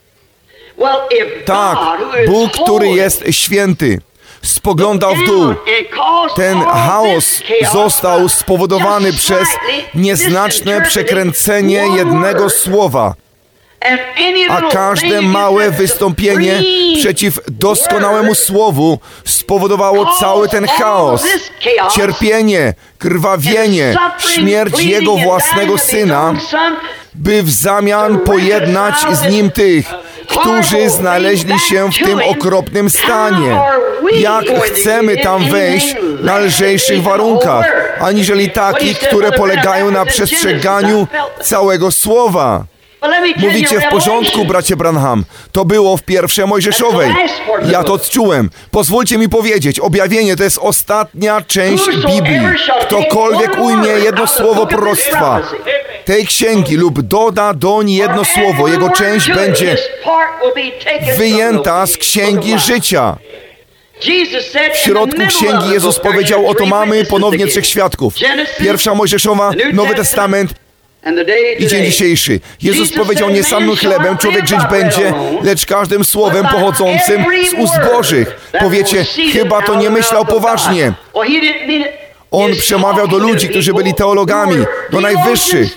Tak, Bóg, który jest święty, spoglądał w dół. Ten chaos został spowodowany przez nieznaczne przekręcenie jednego słowa. A każde małe wystąpienie przeciw doskonałemu słowu spowodowało cały ten chaos, cierpienie, krwawienie, śmierć Jego własnego Syna, by w zamian pojednać z Nim tych, którzy znaleźli się w tym okropnym stanie. Jak chcemy tam wejść na lżejszych warunkach, aniżeli takich, które polegają na przestrzeganiu całego Słowa? Mówicie, w porządku, bracie Branham. To było w pierwszej Mojżeszowej. Ja to odczułem. Pozwólcie mi powiedzieć, objawienie to jest ostatnia część Biblii. Ktokolwiek ujmie jedno słowo proroctwa tej księgi lub doda doń jedno słowo, jego część będzie wyjęta z księgi życia. W środku księgi Jezus powiedział, oto mamy ponownie trzech świadków. Pierwsza Mojżeszowa, Nowy Testament I dzień dzisiejszy. Jezus powiedział, nie samym chlebem człowiek żyć będzie, lecz każdym słowem pochodzącym z ust Bożych. Powiecie, chyba to nie myślał poważnie. On przemawiał do ludzi, którzy byli teologami, do najwyższych.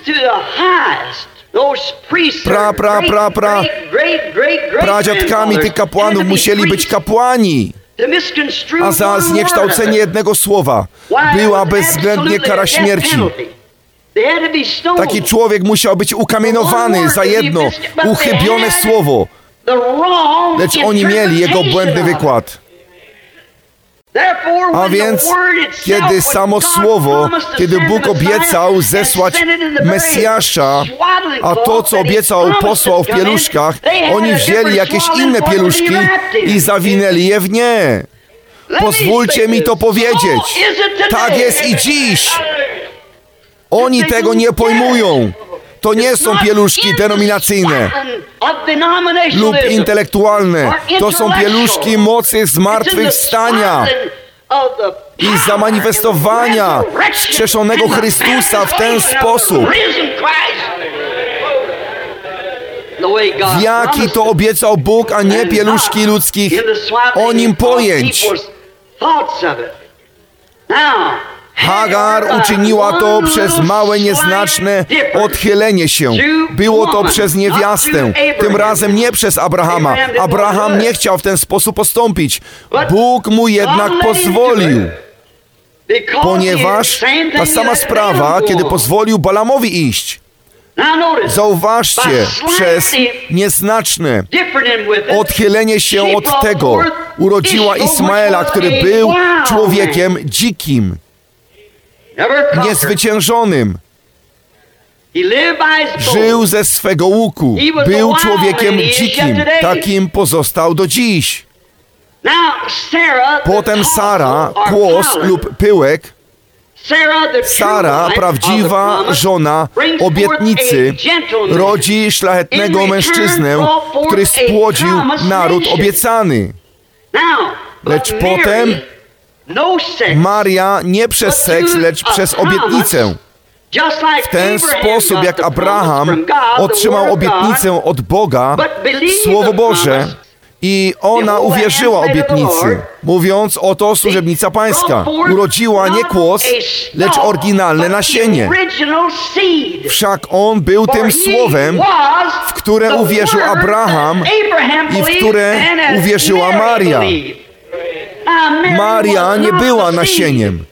Pra, pra, pra, pra, pradziadkami tych kapłanów musieli być kapłani. A za zniekształcenie jednego słowa była bezwzględnie kara śmierci. Taki człowiek musiał być ukamienowany za jedno uchybione słowo. Lecz oni mieli jego błędny wykład. A więc, kiedy samo słowo, kiedy Bóg obiecał zesłać Mesjasza, a to, co obiecał, posłał w pieluszkach, oni wzięli jakieś inne pieluszki i zawinęli je w nie. Pozwólcie mi to powiedzieć. Tak jest i dziś. Oni tego nie pojmują. To nie są pieluszki denominacyjne lub intelektualne. To są pieluszki mocy zmartwychwstania i zamanifestowania wskrzeszonego Chrystusa w ten sposób, w jaki to obiecał Bóg, a nie pieluszki ludzkich o nim pojęć. Hagar uczyniła to przez małe, nieznaczne odchylenie się. Było to przez niewiastę, tym razem nie przez Abrahama. Abraham nie chciał w ten sposób postąpić. Bóg mu jednak pozwolił. Ponieważ ta sama sprawa, kiedy pozwolił Balamowi iść. Zauważcie, przez nieznaczne odchylenie się od tego urodziła Ismaela, który był człowiekiem dzikim, niezwyciężonym. Żył ze swego łuku. Był człowiekiem dzikim. Takim pozostał do dziś. Potem Sara, kłos lub pyłek, Sara, prawdziwa żona obietnicy, rodzi szlachetnego mężczyznę, który spłodził naród obiecany. Lecz potem Maria nie przez seks, lecz przez obietnicę. W ten sposób, jak Abraham otrzymał obietnicę od Boga, Słowo Boże, i ona uwierzyła obietnicy, mówiąc, oto służebnica pańska. Urodziła nie kłos, lecz oryginalne nasienie. Wszak on był tym słowem, w które uwierzył Abraham i w które uwierzyła Maria. Maria nie była nasieniem.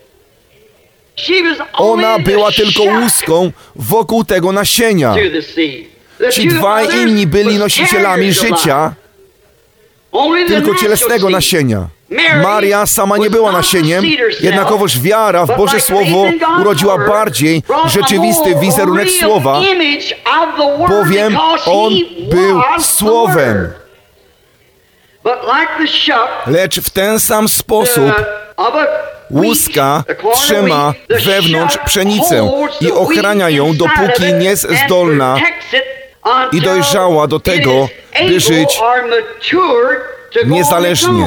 Ona była tylko łuską wokół tego nasienia. Ci dwaj inni byli nosicielami życia, tylko cielesnego nasienia. Maria sama nie była nasieniem, jednakowoż wiara w Boże Słowo urodziła bardziej rzeczywisty wizerunek Słowa, bowiem On był Słowem. Lecz w ten sam sposób łuska trzyma wewnątrz pszenicę i ochrania ją, dopóki nie jest zdolna i dojrzała do tego, by żyć niezależnie.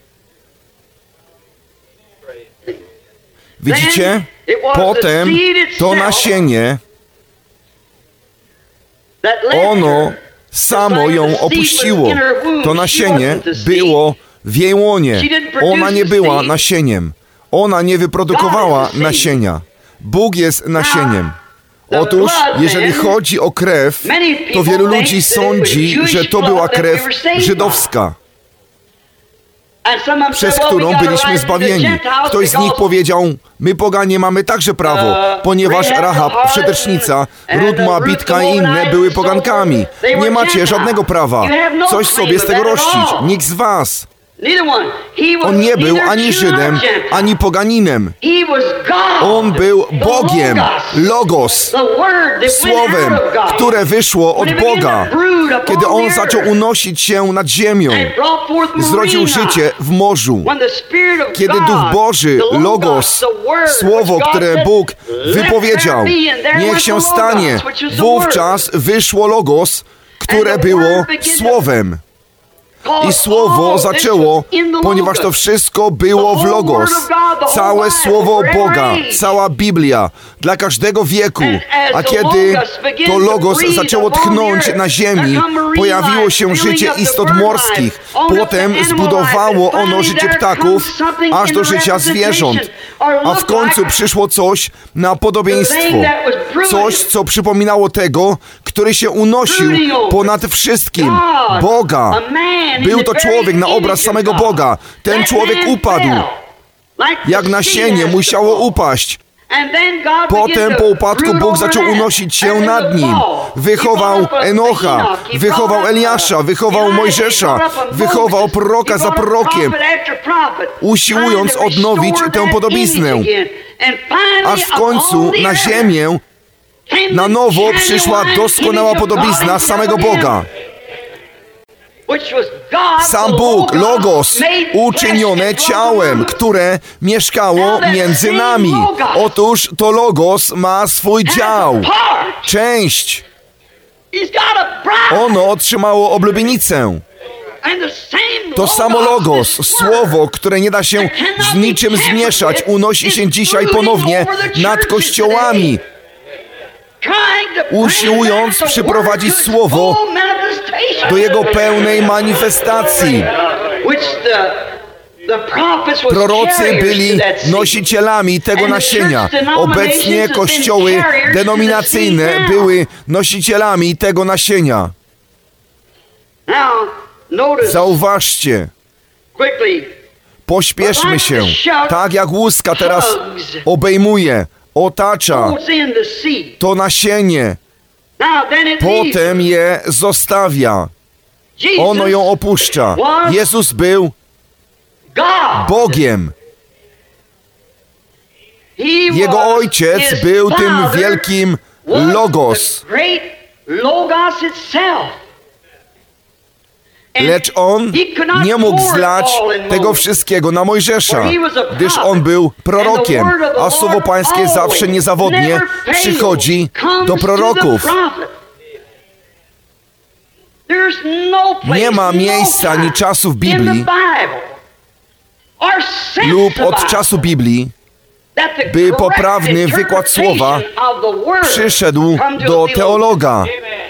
Widzicie? Potem to nasienie, ono samo ją opuściło. To nasienie było w jej łonie. Ona nie była nasieniem. Ona nie wyprodukowała nasienia. Bóg jest nasieniem. Otóż, jeżeli chodzi o krew, to wielu ludzi sądzi, że to była krew żydowska, przez którą byliśmy zbawieni. Ktoś z nich powiedział, my poganie mamy także prawo, ponieważ Rahab, wszetecznica, Rut Moabitka i inne były pogankami. Nie macie żadnego prawa. Coś sobie z tego rościć. Nikt z was. On nie był ani Żydem, ani poganinem. On był Bogiem, Logos, Słowem, które wyszło od Boga. Kiedy On zaczął unosić się nad ziemią, zrodził życie w morzu. Kiedy Duch Boży, Logos, Słowo, które Bóg wypowiedział, niech się stanie, wówczas wyszło Logos, które było Słowem. I słowo zaczęło, ponieważ to wszystko było w Logos. Całe słowo Boga, cała Biblia, dla każdego wieku. A kiedy to Logos zaczęło tchnąć na ziemi, pojawiło się życie istot morskich. Potem zbudowało ono życie ptaków, aż do życia zwierząt. A w końcu przyszło coś na podobieństwo. Coś, co przypominało tego, który się unosił ponad wszystkim. Boga. Był to człowiek na obraz samego Boga. Ten człowiek upadł. Jak nasienie musiało upaść. Potem po upadku Bóg zaczął unosić się nad nim. Wychował Enocha, wychował Eliasza, wychował Mojżesza, wychował proroka za prorokiem, usiłując odnowić tę podobiznę. Aż w końcu na ziemię na nowo przyszła doskonała podobizna samego Boga. Sam Bóg, Logos, uczynione ciałem, które mieszkało między nami. Otóż to Logos ma swój dział, część. Ono otrzymało oblubienicę. To samo Logos, słowo, które nie da się z niczym zmieszać, unosi się dzisiaj ponownie nad kościołami, usiłując przyprowadzić słowo do jego pełnej manifestacji. Prorocy byli nosicielami tego nasienia. Obecnie kościoły denominacyjne były nosicielami tego nasienia. Zauważcie, pośpieszmy się, tak jak łuska teraz obejmuje, otacza to nasienie, potem je zostawia. Ono ją opuszcza. Jezus był Bogiem. Jego Ojciec był tym wielkim Logos. Lecz On nie mógł zlać tego wszystkiego na Mojżesza, gdyż on był prorokiem, a słowo Pańskie zawsze niezawodnie przychodzi do proroków. Nie ma miejsca ani czasu w Biblii lub od czasu Biblii, by poprawny wykład słowa przyszedł do teologa.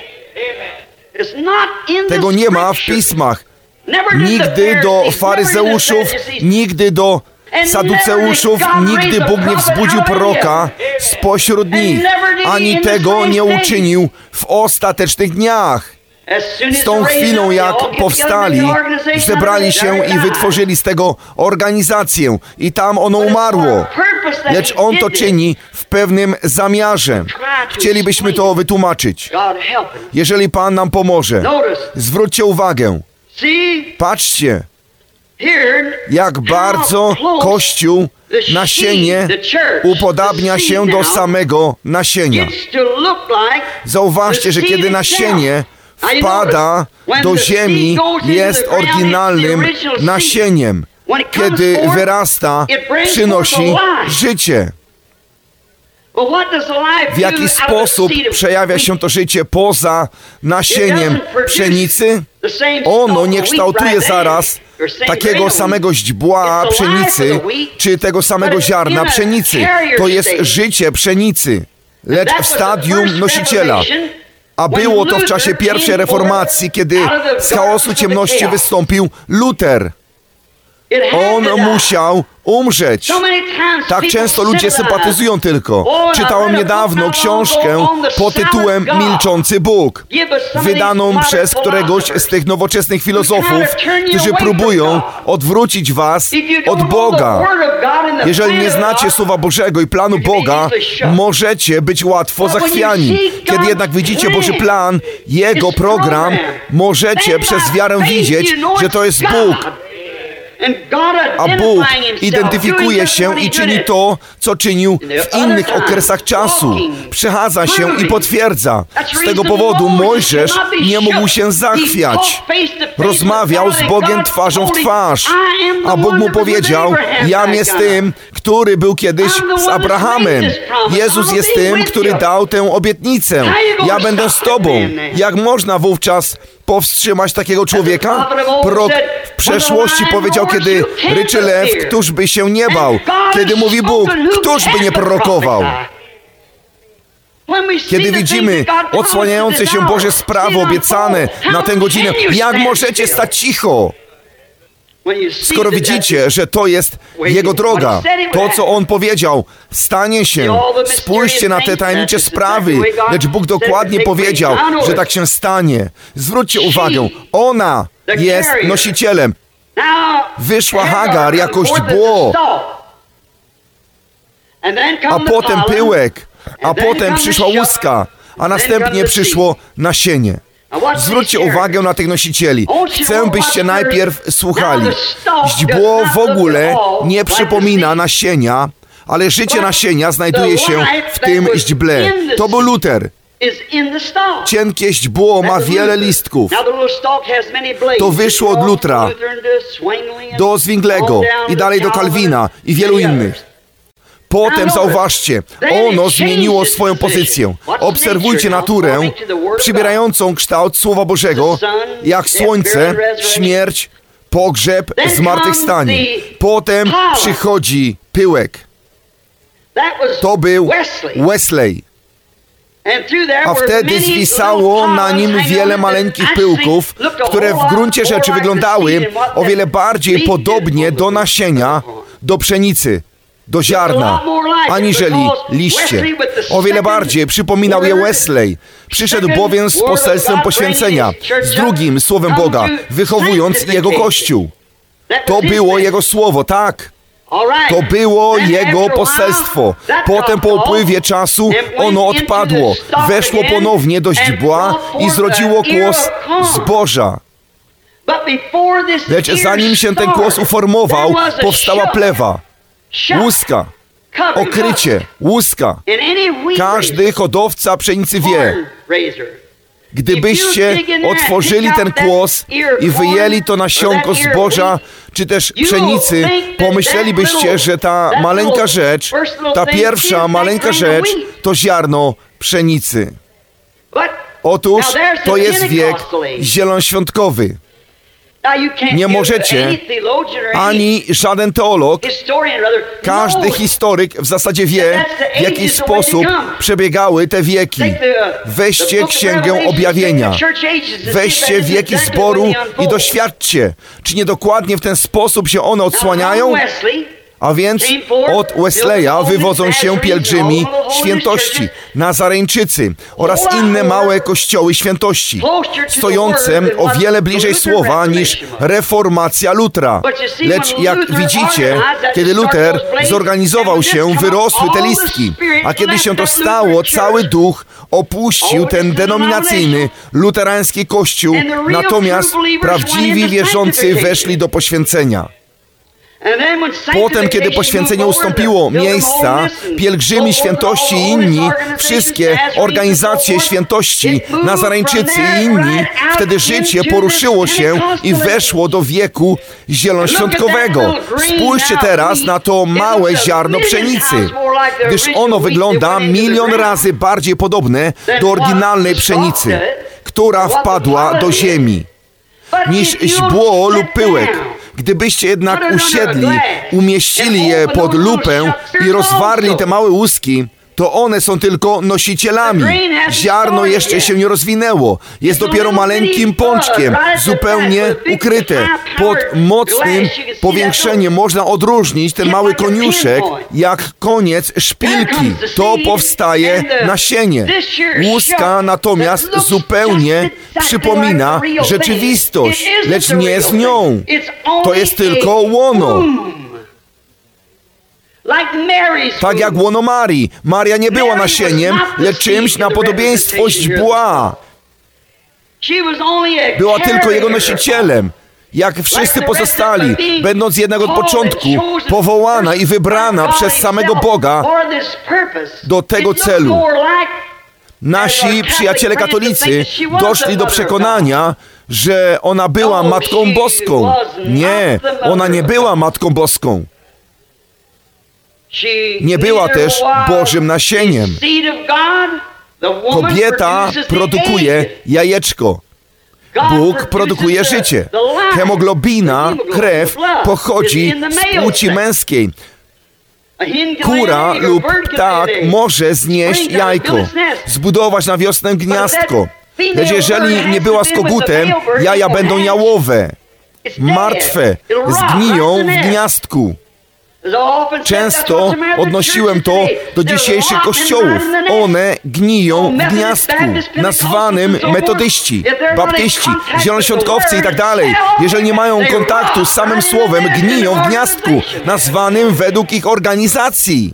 Tego nie ma w pismach. Nigdy do faryzeuszów, nigdy do saduceuszów, nigdy Bóg nie wzbudził proroka spośród nich, ani tego nie uczynił w ostatecznych dniach. Z tą chwilą, jak powstali, zebrali się i wytworzyli z tego organizację i tam ono umarło. Lecz On to czyni w pewnym zamiarze. Chcielibyśmy to wytłumaczyć. Jeżeli Pan nam pomoże, zwróćcie uwagę. Patrzcie, jak bardzo Kościół, nasienie, upodabnia się do samego nasienia. Zauważcie, że kiedy nasienie wpada do ziemi, jest oryginalnym nasieniem. Kiedy wyrasta, przynosi życie. W jaki sposób przejawia się to życie poza nasieniem pszenicy? Ono nie kształtuje zaraz takiego samego źdźbła pszenicy, czy tego samego ziarna pszenicy. To jest życie pszenicy, lecz w stadium nosiciela. A było to w czasie pierwszej reformacji, kiedy z chaosu ciemności wystąpił Luter. On musiał umrzeć. Tak często ludzie sympatyzują tylko. Czytałem niedawno książkę pod tytułem Milczący Bóg, wydaną przez któregoś z tych nowoczesnych filozofów, którzy próbują odwrócić was od Boga. Jeżeli nie znacie Słowa Bożego i planu Boga, możecie być łatwo zachwiani. Kiedy jednak widzicie Boży plan, Jego program, możecie przez wiarę widzieć, że to jest Bóg. A Bóg identyfikuje się i czyni to, co czynił w innych okresach czasu. Przechadza się i potwierdza. Z tego powodu Mojżesz nie mógł się zachwiać. Rozmawiał z Bogiem twarzą w twarz. A Bóg mu powiedział: Jam jest tym, który był kiedyś z Abrahamem. Jezus jest tym, który dał tę obietnicę. Ja będę z tobą. Jak można wówczas powstrzymać takiego człowieka? Prorok w przeszłości powiedział, kiedy ryczy lew, któż by się nie bał? Kiedy mówi Bóg, któż by nie prorokował? Kiedy widzimy odsłaniające się Boże sprawy obiecane na tę godzinę, jak możecie stać cicho? Skoro widzicie, że to jest Jego droga, to, co On powiedział, stanie się. Spójrzcie na te tajemnicze sprawy, lecz Bóg dokładnie powiedział, że tak się stanie. Zwróćcie uwagę, ona jest nosicielem. Wyszła Hagar jako źdźbło, a potem pyłek, a potem przyszła łuska, a następnie przyszło nasienie. Zwróćcie uwagę na tych nosicieli. Chcę, byście najpierw słuchali. Źdźbło w ogóle nie przypomina nasienia, ale życie nasienia znajduje się w tym źdźble. To był Luter. Cienkie źdźbło ma wiele listków. To wyszło od Lutra do Zwinglego i dalej do Kalwina i wielu innych. Potem zauważcie, ono zmieniło swoją pozycję. Obserwujcie naturę przybierającą kształt Słowa Bożego, jak słońce, śmierć, pogrzeb, zmartwychwstanie. Potem przychodzi pyłek. To był Wesley. A wtedy zwisało na nim wiele maleńkich pyłków, które w gruncie rzeczy wyglądały o wiele bardziej podobnie do nasienia, do pszenicy, do ziarna, aniżeli liście. O wiele bardziej przypominał je Wesley. Przyszedł bowiem z poselstwem poświęcenia, z drugim Słowem Boga, wychowując Jego Kościół. To było Jego Słowo, tak. To było Jego poselstwo. Potem po upływie czasu ono odpadło, weszło ponownie do źdźbła i zrodziło głos zboża. Lecz zanim się ten głos uformował, powstała plewa, łuska, okrycie, łuska. Każdy hodowca pszenicy wie, gdybyście otworzyli ten kłos i wyjęli to nasionko zboża, czy też pszenicy, pomyślelibyście, że ta maleńka rzecz, ta pierwsza maleńka rzecz, to ziarno pszenicy. Otóż to jest wiek zielonoświątkowy. Nie możecie, ani żaden teolog, każdy historyk w zasadzie wie, w jaki sposób przebiegały te wieki. Weźcie Księgę Objawienia, weźcie wieki zboru i doświadczcie, czy nie dokładnie w ten sposób się one odsłaniają. A więc od Wesleya wywodzą się pielgrzymi świętości, Nazareńczycy oraz inne małe kościoły świętości, stojące o wiele bliżej słowa niż reformacja Lutra. Lecz jak widzicie, kiedy Luter zorganizował się, wyrosły te listki, a kiedy się to stało, cały duch opuścił ten denominacyjny, luterański kościół, natomiast prawdziwi wierzący weszli do poświęcenia. Potem, kiedy poświęcenie ustąpiło miejsca, pielgrzymi świętości i inni, wszystkie organizacje świętości, Nazareńczycy i inni, wtedy życie poruszyło się i weszło do wieku zielonoświątkowego. Spójrzcie teraz na to małe ziarno pszenicy, gdyż ono wygląda milion razy bardziej podobne do oryginalnej pszenicy, która wpadła do ziemi, niż źdźbło lub pyłek. Gdybyście jednak usiedli, umieścili je pod lupę i rozwarli te małe łuski, to one są tylko nosicielami. Ziarno jeszcze się nie rozwinęło. Jest dopiero maleńkim pączkiem, zupełnie ukryte. Pod mocnym powiększeniem można odróżnić ten mały koniuszek jak koniec szpilki. To powstaje nasienie. Łuska natomiast zupełnie przypomina rzeczywistość, lecz nie jest nią. To jest tylko łono. Tak jak łono Marii. Maria nie była nasieniem, lecz czymś na podobieństwo źdźbła. Była tylko jego nosicielem. jak wszyscy pozostali, będąc jednak od początku powołana i wybrana przez samego Boga do tego celu. Nasi przyjaciele katolicy doszli do przekonania, że ona była Matką Boską. Nie, ona nie była Matką Boską. Nie była też Bożym nasieniem. Kobieta produkuje jajeczko. Bóg produkuje życie. Hemoglobina, krew, pochodzi z płci męskiej. Kura lub ptak może znieść jajko, zbudować na wiosnę gniazdko. Lecz jeżeli nie była z kogutem, jaja będą jałowe, martwe, zgniją w gniazdku. Często odnosiłem to do dzisiejszych kościołów. One gniją w gniazdku, nazwanym metodyści, baptyści, zielonoświątkowcy i tak dalej. Jeżeli nie mają kontaktu z samym słowem, gniją w gniazdku, nazwanym według ich organizacji.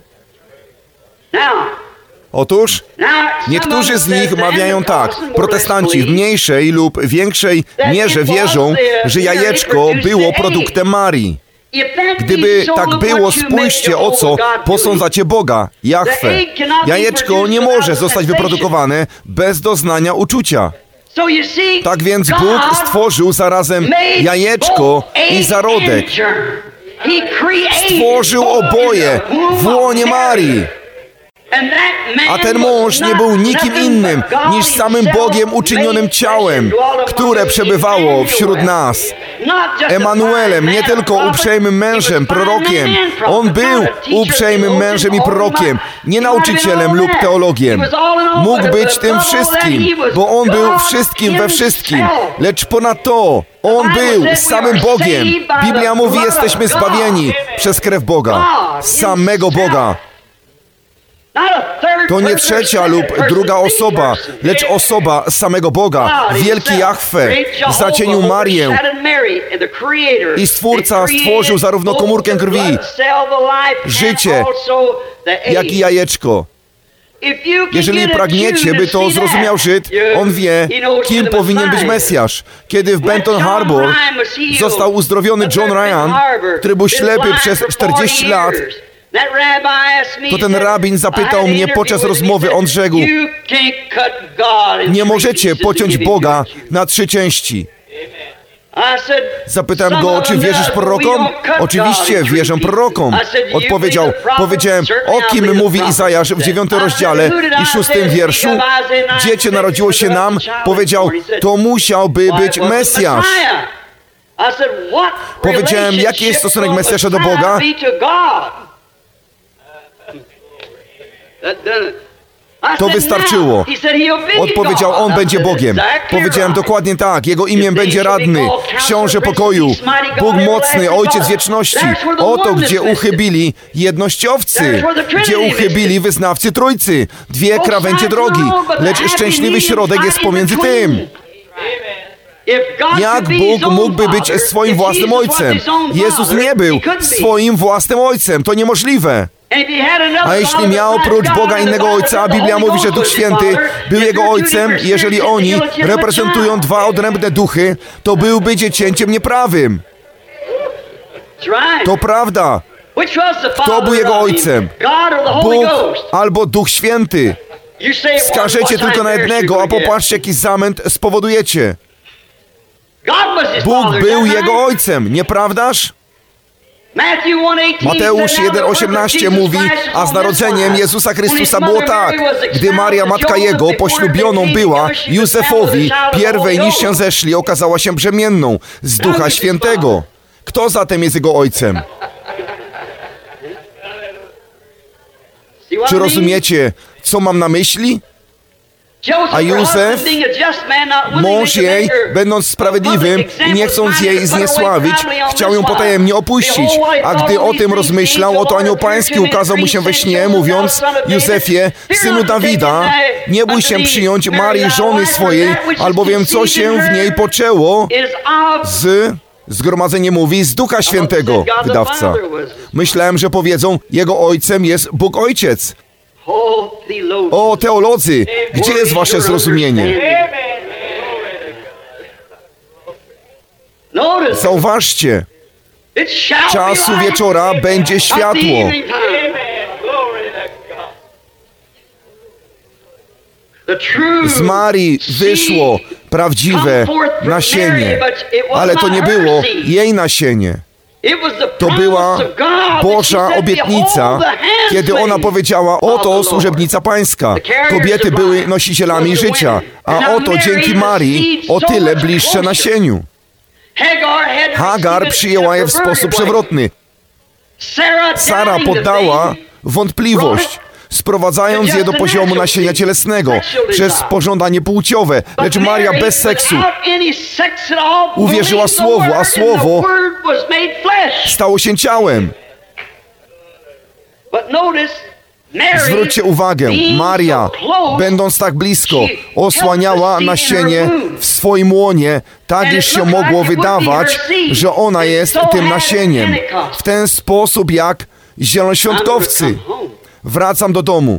Otóż niektórzy z nich mawiają tak. Protestanci w mniejszej lub większej mierze wierzą, że jajeczko było produktem Marii. Gdyby tak było, spójrzcie, o co posądzacie Boga, Jahwe. Jajeczko nie może zostać wyprodukowane bez doznania uczucia. Tak więc Bóg stworzył zarazem jajeczko i zarodek. Stworzył oboje w łonie Marii. A ten mąż nie był nikim innym niż samym Bogiem uczynionym ciałem, które przebywało wśród nas. Emanuelem, nie tylko uprzejmym mężem, prorokiem. On był uprzejmym mężem i prorokiem, nie nauczycielem lub teologiem. Mógł być tym wszystkim, bo On był wszystkim we wszystkim. Lecz ponadto On był samym Bogiem. Biblia mówi, jesteśmy zbawieni przez krew Boga, samego Boga. To nie trzecia lub druga osoba, lecz osoba samego Boga, wielki Jahwe, zacienił Marię i Stwórca stworzył zarówno komórkę krwi, życie, jak i jajeczko. Jeżeli pragniecie, by to zrozumiał Żyd, on wie, kim powinien być Mesjasz. Kiedy w Benton Harbor został uzdrowiony John Ryan, który był ślepy przez czterdzieści lat, to ten rabin zapytał mnie podczas rozmowy, on rzekł, nie możecie pociąć Boga na trzy części. Zapytałem go, czy wierzysz prorokom? Oczywiście, wierzę prorokom. Odpowiedział, powiedziałem, o kim mówi Izajasz w dziewiątym rozdziale i szóstym wierszu? Dziecię narodziło się nam, powiedział, to musiałby być Mesjasz. Powiedziałem, jaki jest stosunek Mesjasza do Boga? To wystarczyło. Odpowiedział, on będzie Bogiem. Powiedziałem, dokładnie tak, jego imię będzie radny, książę pokoju, Bóg mocny, ojciec wieczności. Oto gdzie uchybili jednościowcy, gdzie uchybili wyznawcy trójcy. Dwie krawędzie drogi, lecz szczęśliwy środek jest pomiędzy tym. Jak Bóg mógłby być swoim własnym ojcem? Jezus nie był swoim własnym ojcem, to niemożliwe. A jeśli miał oprócz Boga innego ojca, Biblia mówi, że Duch Święty był jego ojcem, jeżeli oni reprezentują dwa odrębne duchy, to byłby dziecięciem nieprawym. To prawda. Kto był jego ojcem? Bóg albo Duch Święty. Wskażecie tylko na jednego, a popatrzcie, jaki zamęt spowodujecie. Bóg był jego ojcem, nieprawdaż? Mateusz jeden osiemnaście mówi, a z narodzeniem Jezusa Chrystusa było tak. Gdy Maria, matka Jego, poślubioną była Józefowi, pierwej niż się zeszli, okazała się brzemienną z Ducha Świętego. Kto zatem jest jego ojcem? Czy rozumiecie, co mam na myśli? A Józef, mąż jej, będąc sprawiedliwym i nie chcąc jej zniesławić, chciał ją potajemnie opuścić. A gdy o tym rozmyślał, oto anioł pański ukazał mu się we śnie, mówiąc, Józefie, synu Dawida, nie bój się przyjąć Marii, żony swojej, albowiem co się w niej poczęło z... Zgromadzenie mówi z Ducha Świętego, wydawca. Myślałem, że powiedzą, jego ojcem jest Bóg Ojciec. O, teolodzy, gdzie jest wasze zrozumienie? Zauważcie, czasu wieczora będzie światło. Z Marii wyszło prawdziwe nasienie, ale to nie było jej nasienie. To była Boża obietnica, kiedy ona powiedziała: oto służebnica pańska. Kobiety były nosicielami życia, a oto dzięki Marii o tyle bliższe nasieniu. Hagar przyjęła je w sposób przewrotny. Sara poddała wątpliwość, sprowadzając je do poziomu nasienia cielesnego przez pożądanie płciowe, lecz Maria bez seksu uwierzyła Słowu, a Słowo stało się ciałem. Zwróćcie uwagę, Maria, będąc tak blisko, osłaniała nasienie w swoim łonie, tak iż się mogło wydawać, że ona jest tym nasieniem. W ten sposób jak zielonoświątkowcy. Wracam do domu.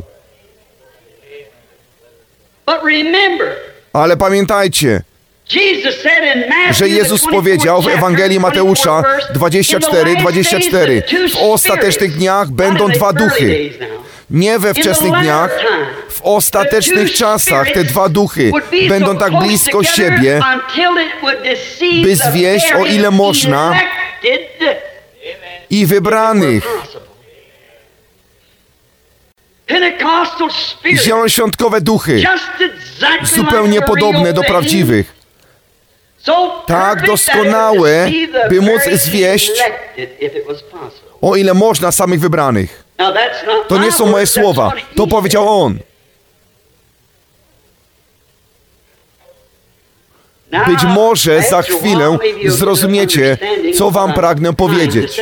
Ale pamiętajcie, że Jezus powiedział w Ewangelii Mateusza dwadzieścia cztery, dwadzieścia cztery: w ostatecznych dniach będą dwa duchy. Nie we wczesnych dniach, w ostatecznych czasach te dwa duchy będą tak blisko siebie, by zwieść, o ile można, i wybranych. Zielonoświątkowe duchy, zupełnie podobne do prawdziwych, tak doskonałe, by móc zwieść, o ile można, samych wybranych. To nie są moje słowa, to powiedział On. Być może za chwilę zrozumiecie, co wam pragnę powiedzieć.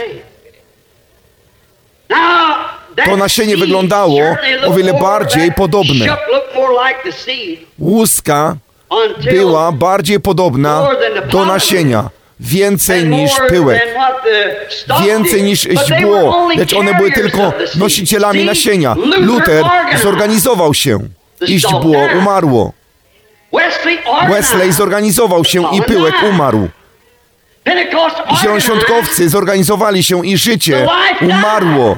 To nasienie wyglądało o wiele bardziej podobne. Łuska była bardziej podobna do nasienia, więcej niż pyłek, więcej niż źdźbło, lecz one były tylko nosicielami nasienia. Luter zorganizował się i źdźbło umarło. Wesley zorganizował się i pyłek umarł. Zielonoświątkowcy zorganizowali się i życie umarło.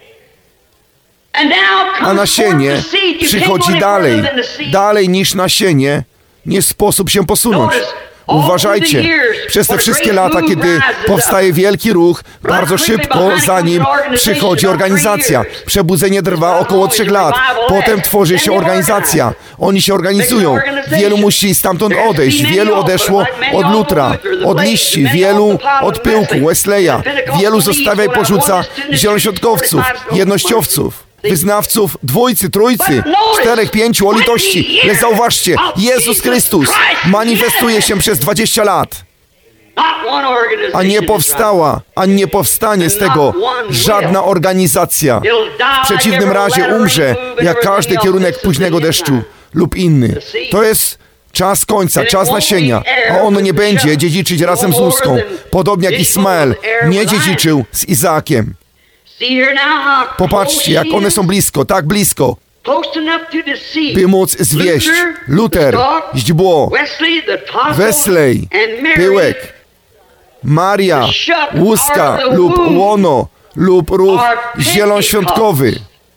A nasienie przychodzi dalej, dalej niż nasienie, nie sposób się posunąć. Uważajcie, przez te wszystkie lata, kiedy powstaje wielki ruch, bardzo szybko za nim przychodzi organizacja. Przebudzenie trwa około trzech lat. Potem tworzy się organizacja. Oni się organizują. Wielu musi stamtąd odejść. Wielu odeszło od Lutra, od liści, wielu od pyłku, Wesleya. Wielu zostawia i porzuca zielonoświątkowców, jednościowców, wyznawców dwójcy, trójcy, czterech, pięciu, o litości. Lecz zauważcie, Jezus Chrystus manifestuje się przez dwadzieścia lat. A nie powstała, a nie powstanie z tego żadna organizacja. W przeciwnym razie umrze, jak każdy kierunek późnego deszczu lub inny. To jest czas końca, czas nasienia, a ono nie będzie dziedziczyć razem z łuską, podobnie jak Ismael nie dziedziczył z Izaakiem. Popatrzcie, jak one są blisko, tak blisko, by móc zwieść. Luter, źdźbło, Wesley, pyłek, Maria, łuska lub łono lub ruch zielonoświątkowy.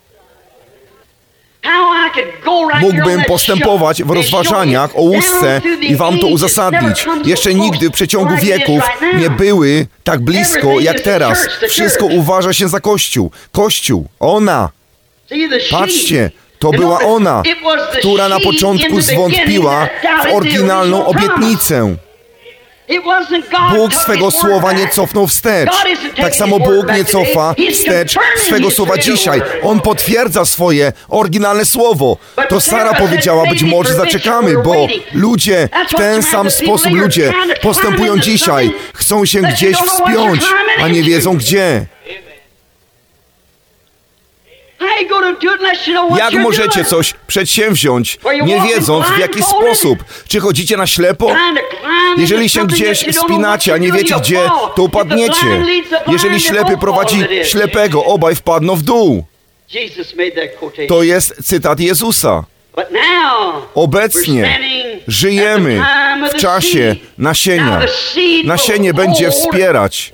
Mógłbym postępować w rozważaniach o łusce i wam to uzasadnić. Jeszcze nigdy w przeciągu wieków nie były tak blisko jak teraz. Wszystko uważa się za Kościół. Kościół, ona. Patrzcie, to była ona, która na początku zwątpiła w oryginalną obietnicę. Bóg swego słowa nie cofnął wstecz. Tak samo Bóg nie cofa wstecz swego słowa dzisiaj. On potwierdza swoje oryginalne słowo. To Sara powiedziała, być może zaczekamy, bo ludzie, w ten sam sposób ludzie postępują dzisiaj. Chcą się gdzieś wspiąć, a nie wiedzą gdzie. Jak możecie coś przedsięwziąć, nie wiedząc w jaki sposób? Czy chodzicie na ślepo? Jeżeli się gdzieś wspinacie, a nie wiecie gdzie, to upadniecie. Jeżeli ślepy prowadzi ślepego, obaj wpadną w dół. To jest cytat Jezusa. Obecnie Żyjemy w czasie nasienia. Nasienie będzie wspierać,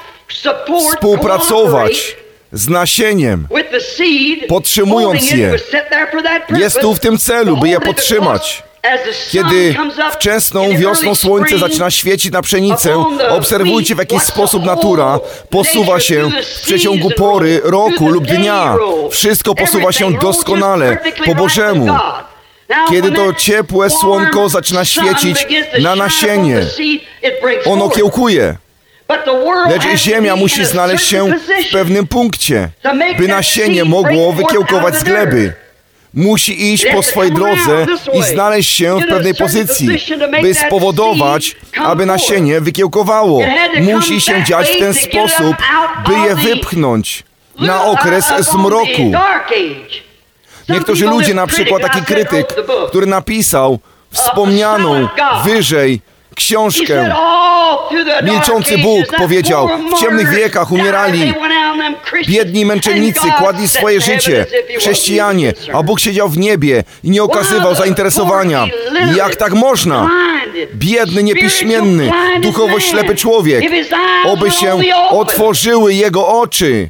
współpracować z nasieniem, podtrzymując je. Jest tu w tym celu, by je podtrzymać. Kiedy wczesną wiosną słońce zaczyna świecić na pszenicę, obserwujcie, w jaki sposób natura posuwa się w przeciągu pory roku lub dnia. Wszystko posuwa się doskonale, po Bożemu. Kiedy to ciepłe słonko zaczyna świecić na nasienie, ono kiełkuje. Lecz ziemia musi znaleźć się w pewnym punkcie, by nasienie mogło wykiełkować z gleby. Musi iść po swojej drodze i znaleźć się w pewnej pozycji, by spowodować, aby nasienie wykiełkowało. Musi się dziać w ten sposób, by je wypchnąć na okres zmroku. Niektórzy ludzie, na przykład taki krytyk, który napisał wspomnianą wyżej książkę Milczący Bóg, powiedział: w ciemnych wiekach umierali biedni męczennicy, kładli swoje życie, chrześcijanie, a Bóg siedział w niebie i nie okazywał zainteresowania. Jak tak można? Biedny, niepiśmienny, duchowo ślepy człowiek, oby się otworzyły jego oczy.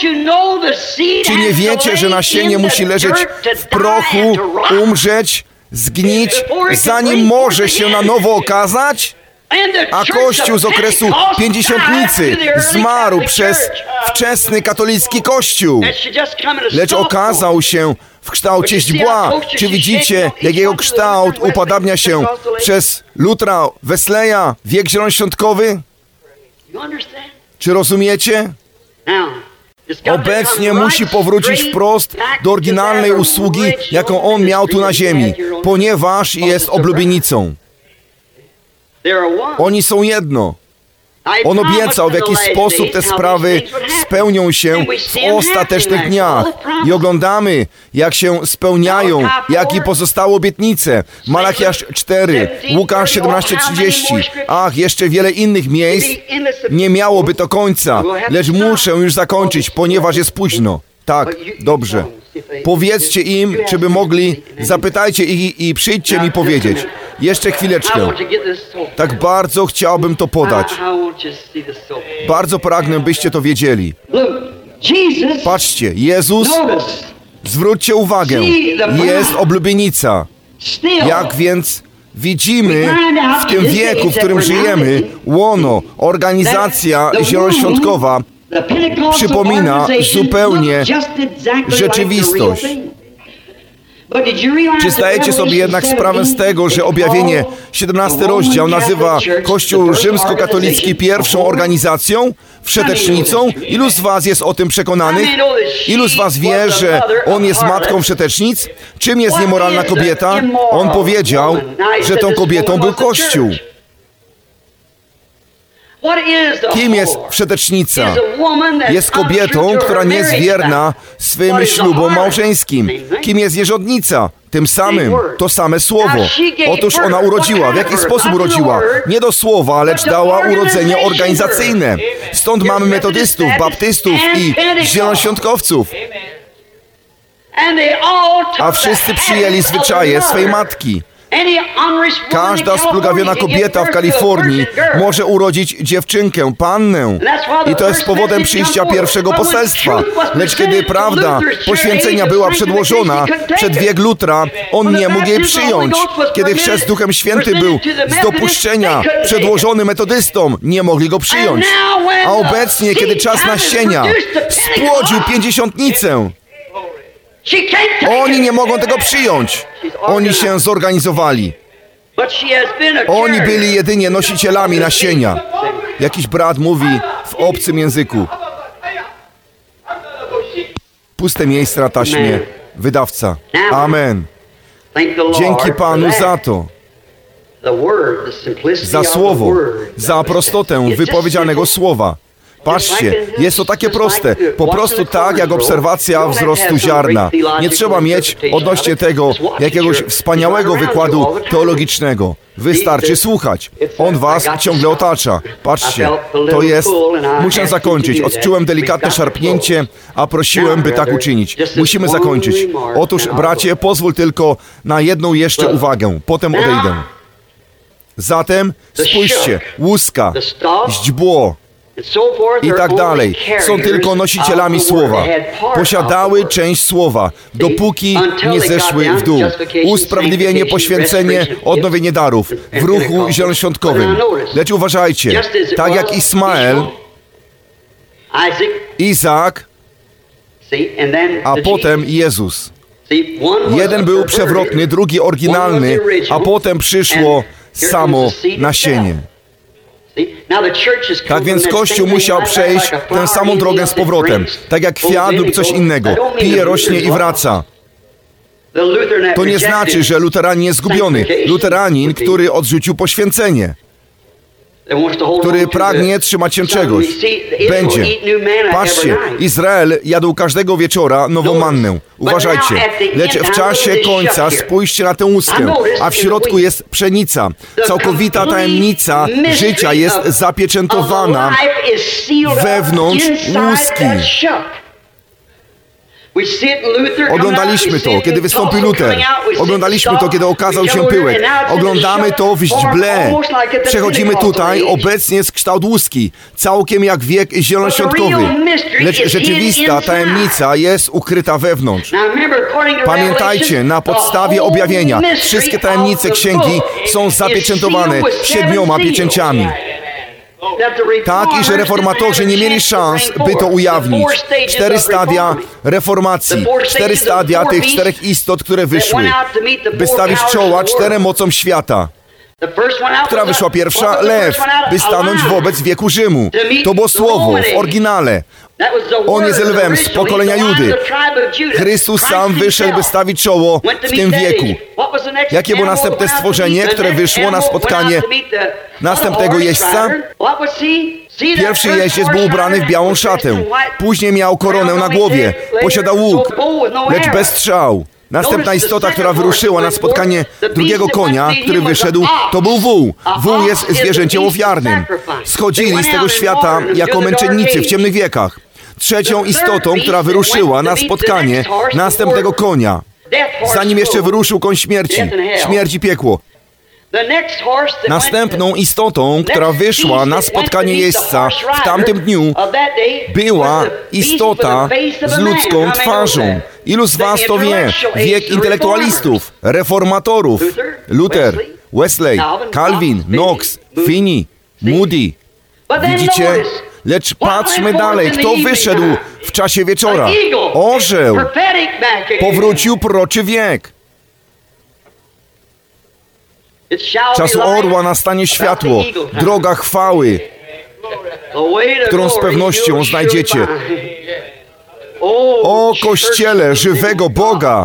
Czy nie wiecie, że nasienie musi leżeć w prochu, umrzeć, zgnić, zanim może się na nowo okazać? A Kościół z okresu pięćdziesiątnicy zmarł przez wczesny katolicki Kościół, lecz okazał się w kształcie źdźbła. Czy widzicie, jak jego kształt upadabnia się przez Lutra, Wesleya, wiek zielonoświątkowy? Czy rozumiecie? Obecnie musi powrócić wprost do oryginalnej usługi, jaką on miał tu na ziemi, ponieważ jest oblubienicą. Oni są jedno. On obiecał, w jaki sposób te sprawy spełnią się w ostatecznych dniach. I oglądamy, jak się spełniają, jak i pozostały obietnice. Malachiasz cztery, Łukasz siedemnaście trzydzieści. Ach, jeszcze wiele innych miejsc. Nie miałoby to końca, lecz muszę już zakończyć, ponieważ jest późno. Tak, dobrze. Powiedzcie im, czy by mogli, zapytajcie ich i przyjdźcie mi powiedzieć. Jeszcze chwileczkę. Tak bardzo chciałbym to podać. Bardzo pragnę, byście to wiedzieli. Patrzcie, Jezus, zwróćcie uwagę, jest oblubienica. Jak więc widzimy w tym wieku, w którym żyjemy, łono, organizacja zielonoświątkowa przypomina zupełnie rzeczywistość. Czy zdajecie sobie jednak sprawę z tego, że Objawienie, siedemnasty rozdział, nazywa Kościół rzymskokatolicki pierwszą organizacją, wszetecznicą? Ilu z was jest o tym przekonanych? Ilu z was wie, że on jest matką wszetecznic? Czym jest niemoralna kobieta? On powiedział, że tą kobietą był Kościół. Kim jest wszetecznica? Jest kobietą, która nie jest wierna swym ślubom małżeńskim. Kim jest nierządnica? Tym samym, to same słowo. Otóż ona urodziła. W jaki sposób urodziła? Nie do słowa, lecz dała urodzenie organizacyjne. Stąd mamy metodystów, baptystów i zielonoświątkowców. A wszyscy przyjęli zwyczaje swej matki. Każda splugawiona kobieta w Kalifornii może urodzić dziewczynkę, pannę. I to jest powodem przyjścia pierwszego poselstwa. Lecz kiedy prawda poświęcenia była przedłożona przed wiek Lutra, on nie mógł jej przyjąć. Kiedy chrzest Duchem Świętym był z dopuszczenia przedłożony metodystom, nie mogli go przyjąć. A obecnie, kiedy czas nasienia spłodził pięćdziesiątnicę, oni nie mogą tego przyjąć. Oni się zorganizowali. Oni byli jedynie nosicielami nasienia. Jakiś brat mówi w obcym języku. Puste miejsce na taśmie. Wydawca. Amen. Dzięki Panu za to. Za słowo. Za prostotę wypowiedzianego słowa. Patrzcie, jest to takie proste, po prostu tak jak obserwacja wzrostu ziarna. Nie trzeba mieć odnośnie tego jakiegoś wspaniałego wykładu teologicznego. Wystarczy słuchać. On was ciągle otacza. Patrzcie, to jest... Muszę zakończyć. Odczułem delikatne szarpnięcie, a prosiłem, by tak uczynić. Musimy zakończyć. Otóż, bracie, pozwól tylko na jedną jeszcze uwagę. Potem odejdę. Zatem spójrzcie, łuska, źdźbło i tak dalej są tylko nosicielami słowa. Posiadały część słowa, dopóki nie zeszły w dół. Usprawiedliwienie, poświęcenie, odnowienie darów w ruchu zielonoświątkowym. Lecz uważajcie, tak jak Ismael, Izak, a potem Jezus. Jeden był przewrotny, drugi oryginalny, a potem przyszło samo nasienie. Tak więc Kościół musiał przejść tę samą drogę z powrotem, tak jak kwiat lub coś innego. Pije, rośnie i wraca. To nie znaczy, że luteranin jest zgubiony. Luteranin, który odrzucił poświęcenie, który pragnie trzymać się czegoś. Będzie. Patrzcie, Izrael jadł każdego wieczora nową mannę. Uważajcie. Lecz w czasie końca spójrzcie na tę łuskę, a w środku jest pszenica. Całkowita tajemnica życia jest zapieczętowana wewnątrz łuski. Oglądaliśmy to, kiedy wystąpił Luter. Oglądaliśmy to, kiedy okazał się pyłek. Oglądamy to w źdźble. Przechodzimy tutaj, obecnie jest kształt łuski, całkiem jak wiek zielonoświątkowy. Lecz rzeczywista tajemnica jest ukryta wewnątrz. Pamiętajcie, na podstawie objawienia wszystkie tajemnice księgi są zapieczętowane siedmioma pieczęciami. Tak, i że reformatorzy nie mieli szans, by to ujawnić. Cztery stadia reformacji, cztery stadia tych czterech istot, które wyszły, by stawić czoła czterem mocom świata. Która wyszła pierwsza? Lew, by stanąć wobec wieku Rzymu. To było słowo w oryginale. On jest lwem z pokolenia Judy. Chrystus sam wyszedł, by stawić czoło w tym wieku. Jakie było następne stworzenie, które wyszło na spotkanie następnego jeźdźca? Pierwszy jeździec był ubrany w białą szatę. Później miał koronę na głowie. Posiadał łuk, lecz bez strzał. Następna istota, która wyruszyła na spotkanie drugiego konia, który wyszedł, to był wół. Wół jest zwierzęciem ofiarnym. Schodzili z tego świata jako męczennicy w ciemnych wiekach. Trzecią istotą, która wyruszyła na spotkanie następnego konia, zanim jeszcze wyruszył koń śmierci, śmierć i piekło. Następną istotą, która wyszła na spotkanie jeźdźca w tamtym dniu, była istota z ludzką twarzą. Ilu z was to wie? Wiek intelektualistów, reformatorów. Luther, Wesley, Calvin, Knox, Finney, Moody. Widzicie? Lecz patrzmy dalej, kto wyszedł w czasie wieczora? Orzeł. Powrócił proroczy wiek. Czasu orła nastanie światło, droga chwały, którą z pewnością znajdziecie. O Kościele żywego Boga!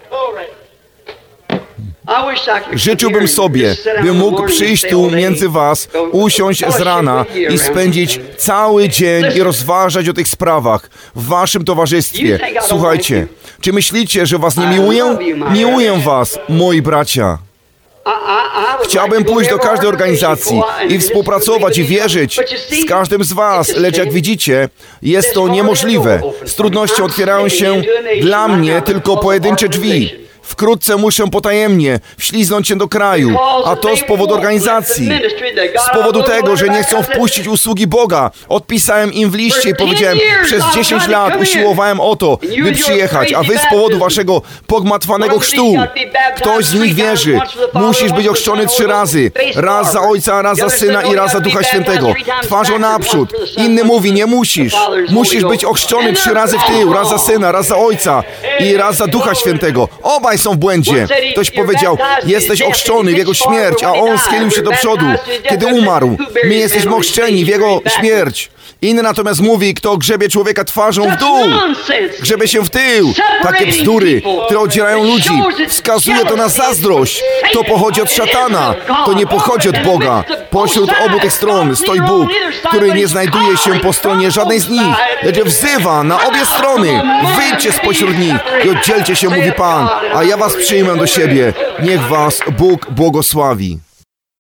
Życzyłbym sobie, by mógł przyjść tu między was, usiąść z rana i spędzić cały dzień i rozważać o tych sprawach w waszym towarzystwie. Słuchajcie, czy myślicie, że was nie miłuję? Miłuję was, moi bracia. Chciałbym pójść do każdej organizacji i współpracować i wierzyć z każdym z was, lecz jak widzicie, jest to niemożliwe. Z trudnością otwierają się dla mnie tylko pojedyncze drzwi. Wkrótce muszę potajemnie wśliznąć się do kraju, a to z powodu organizacji. Z powodu tego, że nie chcą wpuścić usługi Boga. Odpisałem im w liście i powiedziałem, przez dziesięć lat usiłowałem o to, by przyjechać, a wy z powodu waszego pogmatwanego chrztu. Ktoś z nich wierzy. Musisz być ochrzczony trzy razy. Raz za Ojca, raz za Syna i raz za Ducha Świętego. Twarzą naprzód. Inny mówi, nie musisz. Musisz być ochrzczony trzy razy w tył. Raz za Syna, raz za Ojca i raz za Ducha Świętego. Obaj są w błędzie. Ktoś powiedział, jesteś ochrzczony w Jego śmierć, a On schylił się do przodu, kiedy umarł. My jesteśmy ochrzczeni w Jego śmierć. Inny natomiast mówi, kto grzebie człowieka twarzą w dół, grzebie się w tył. Takie bzdury, które oddzielają ludzi. Wskazuje to na zazdrość. To pochodzi od szatana. To nie pochodzi od Boga. Pośród obu tych stron stoi Bóg, który nie znajduje się po stronie żadnej z nich, lecz wzywa na obie strony. Wyjdźcie spośród nich i oddzielcie się, mówi Pan, a ja was przyjmę do siebie. Niech was Bóg błogosławi.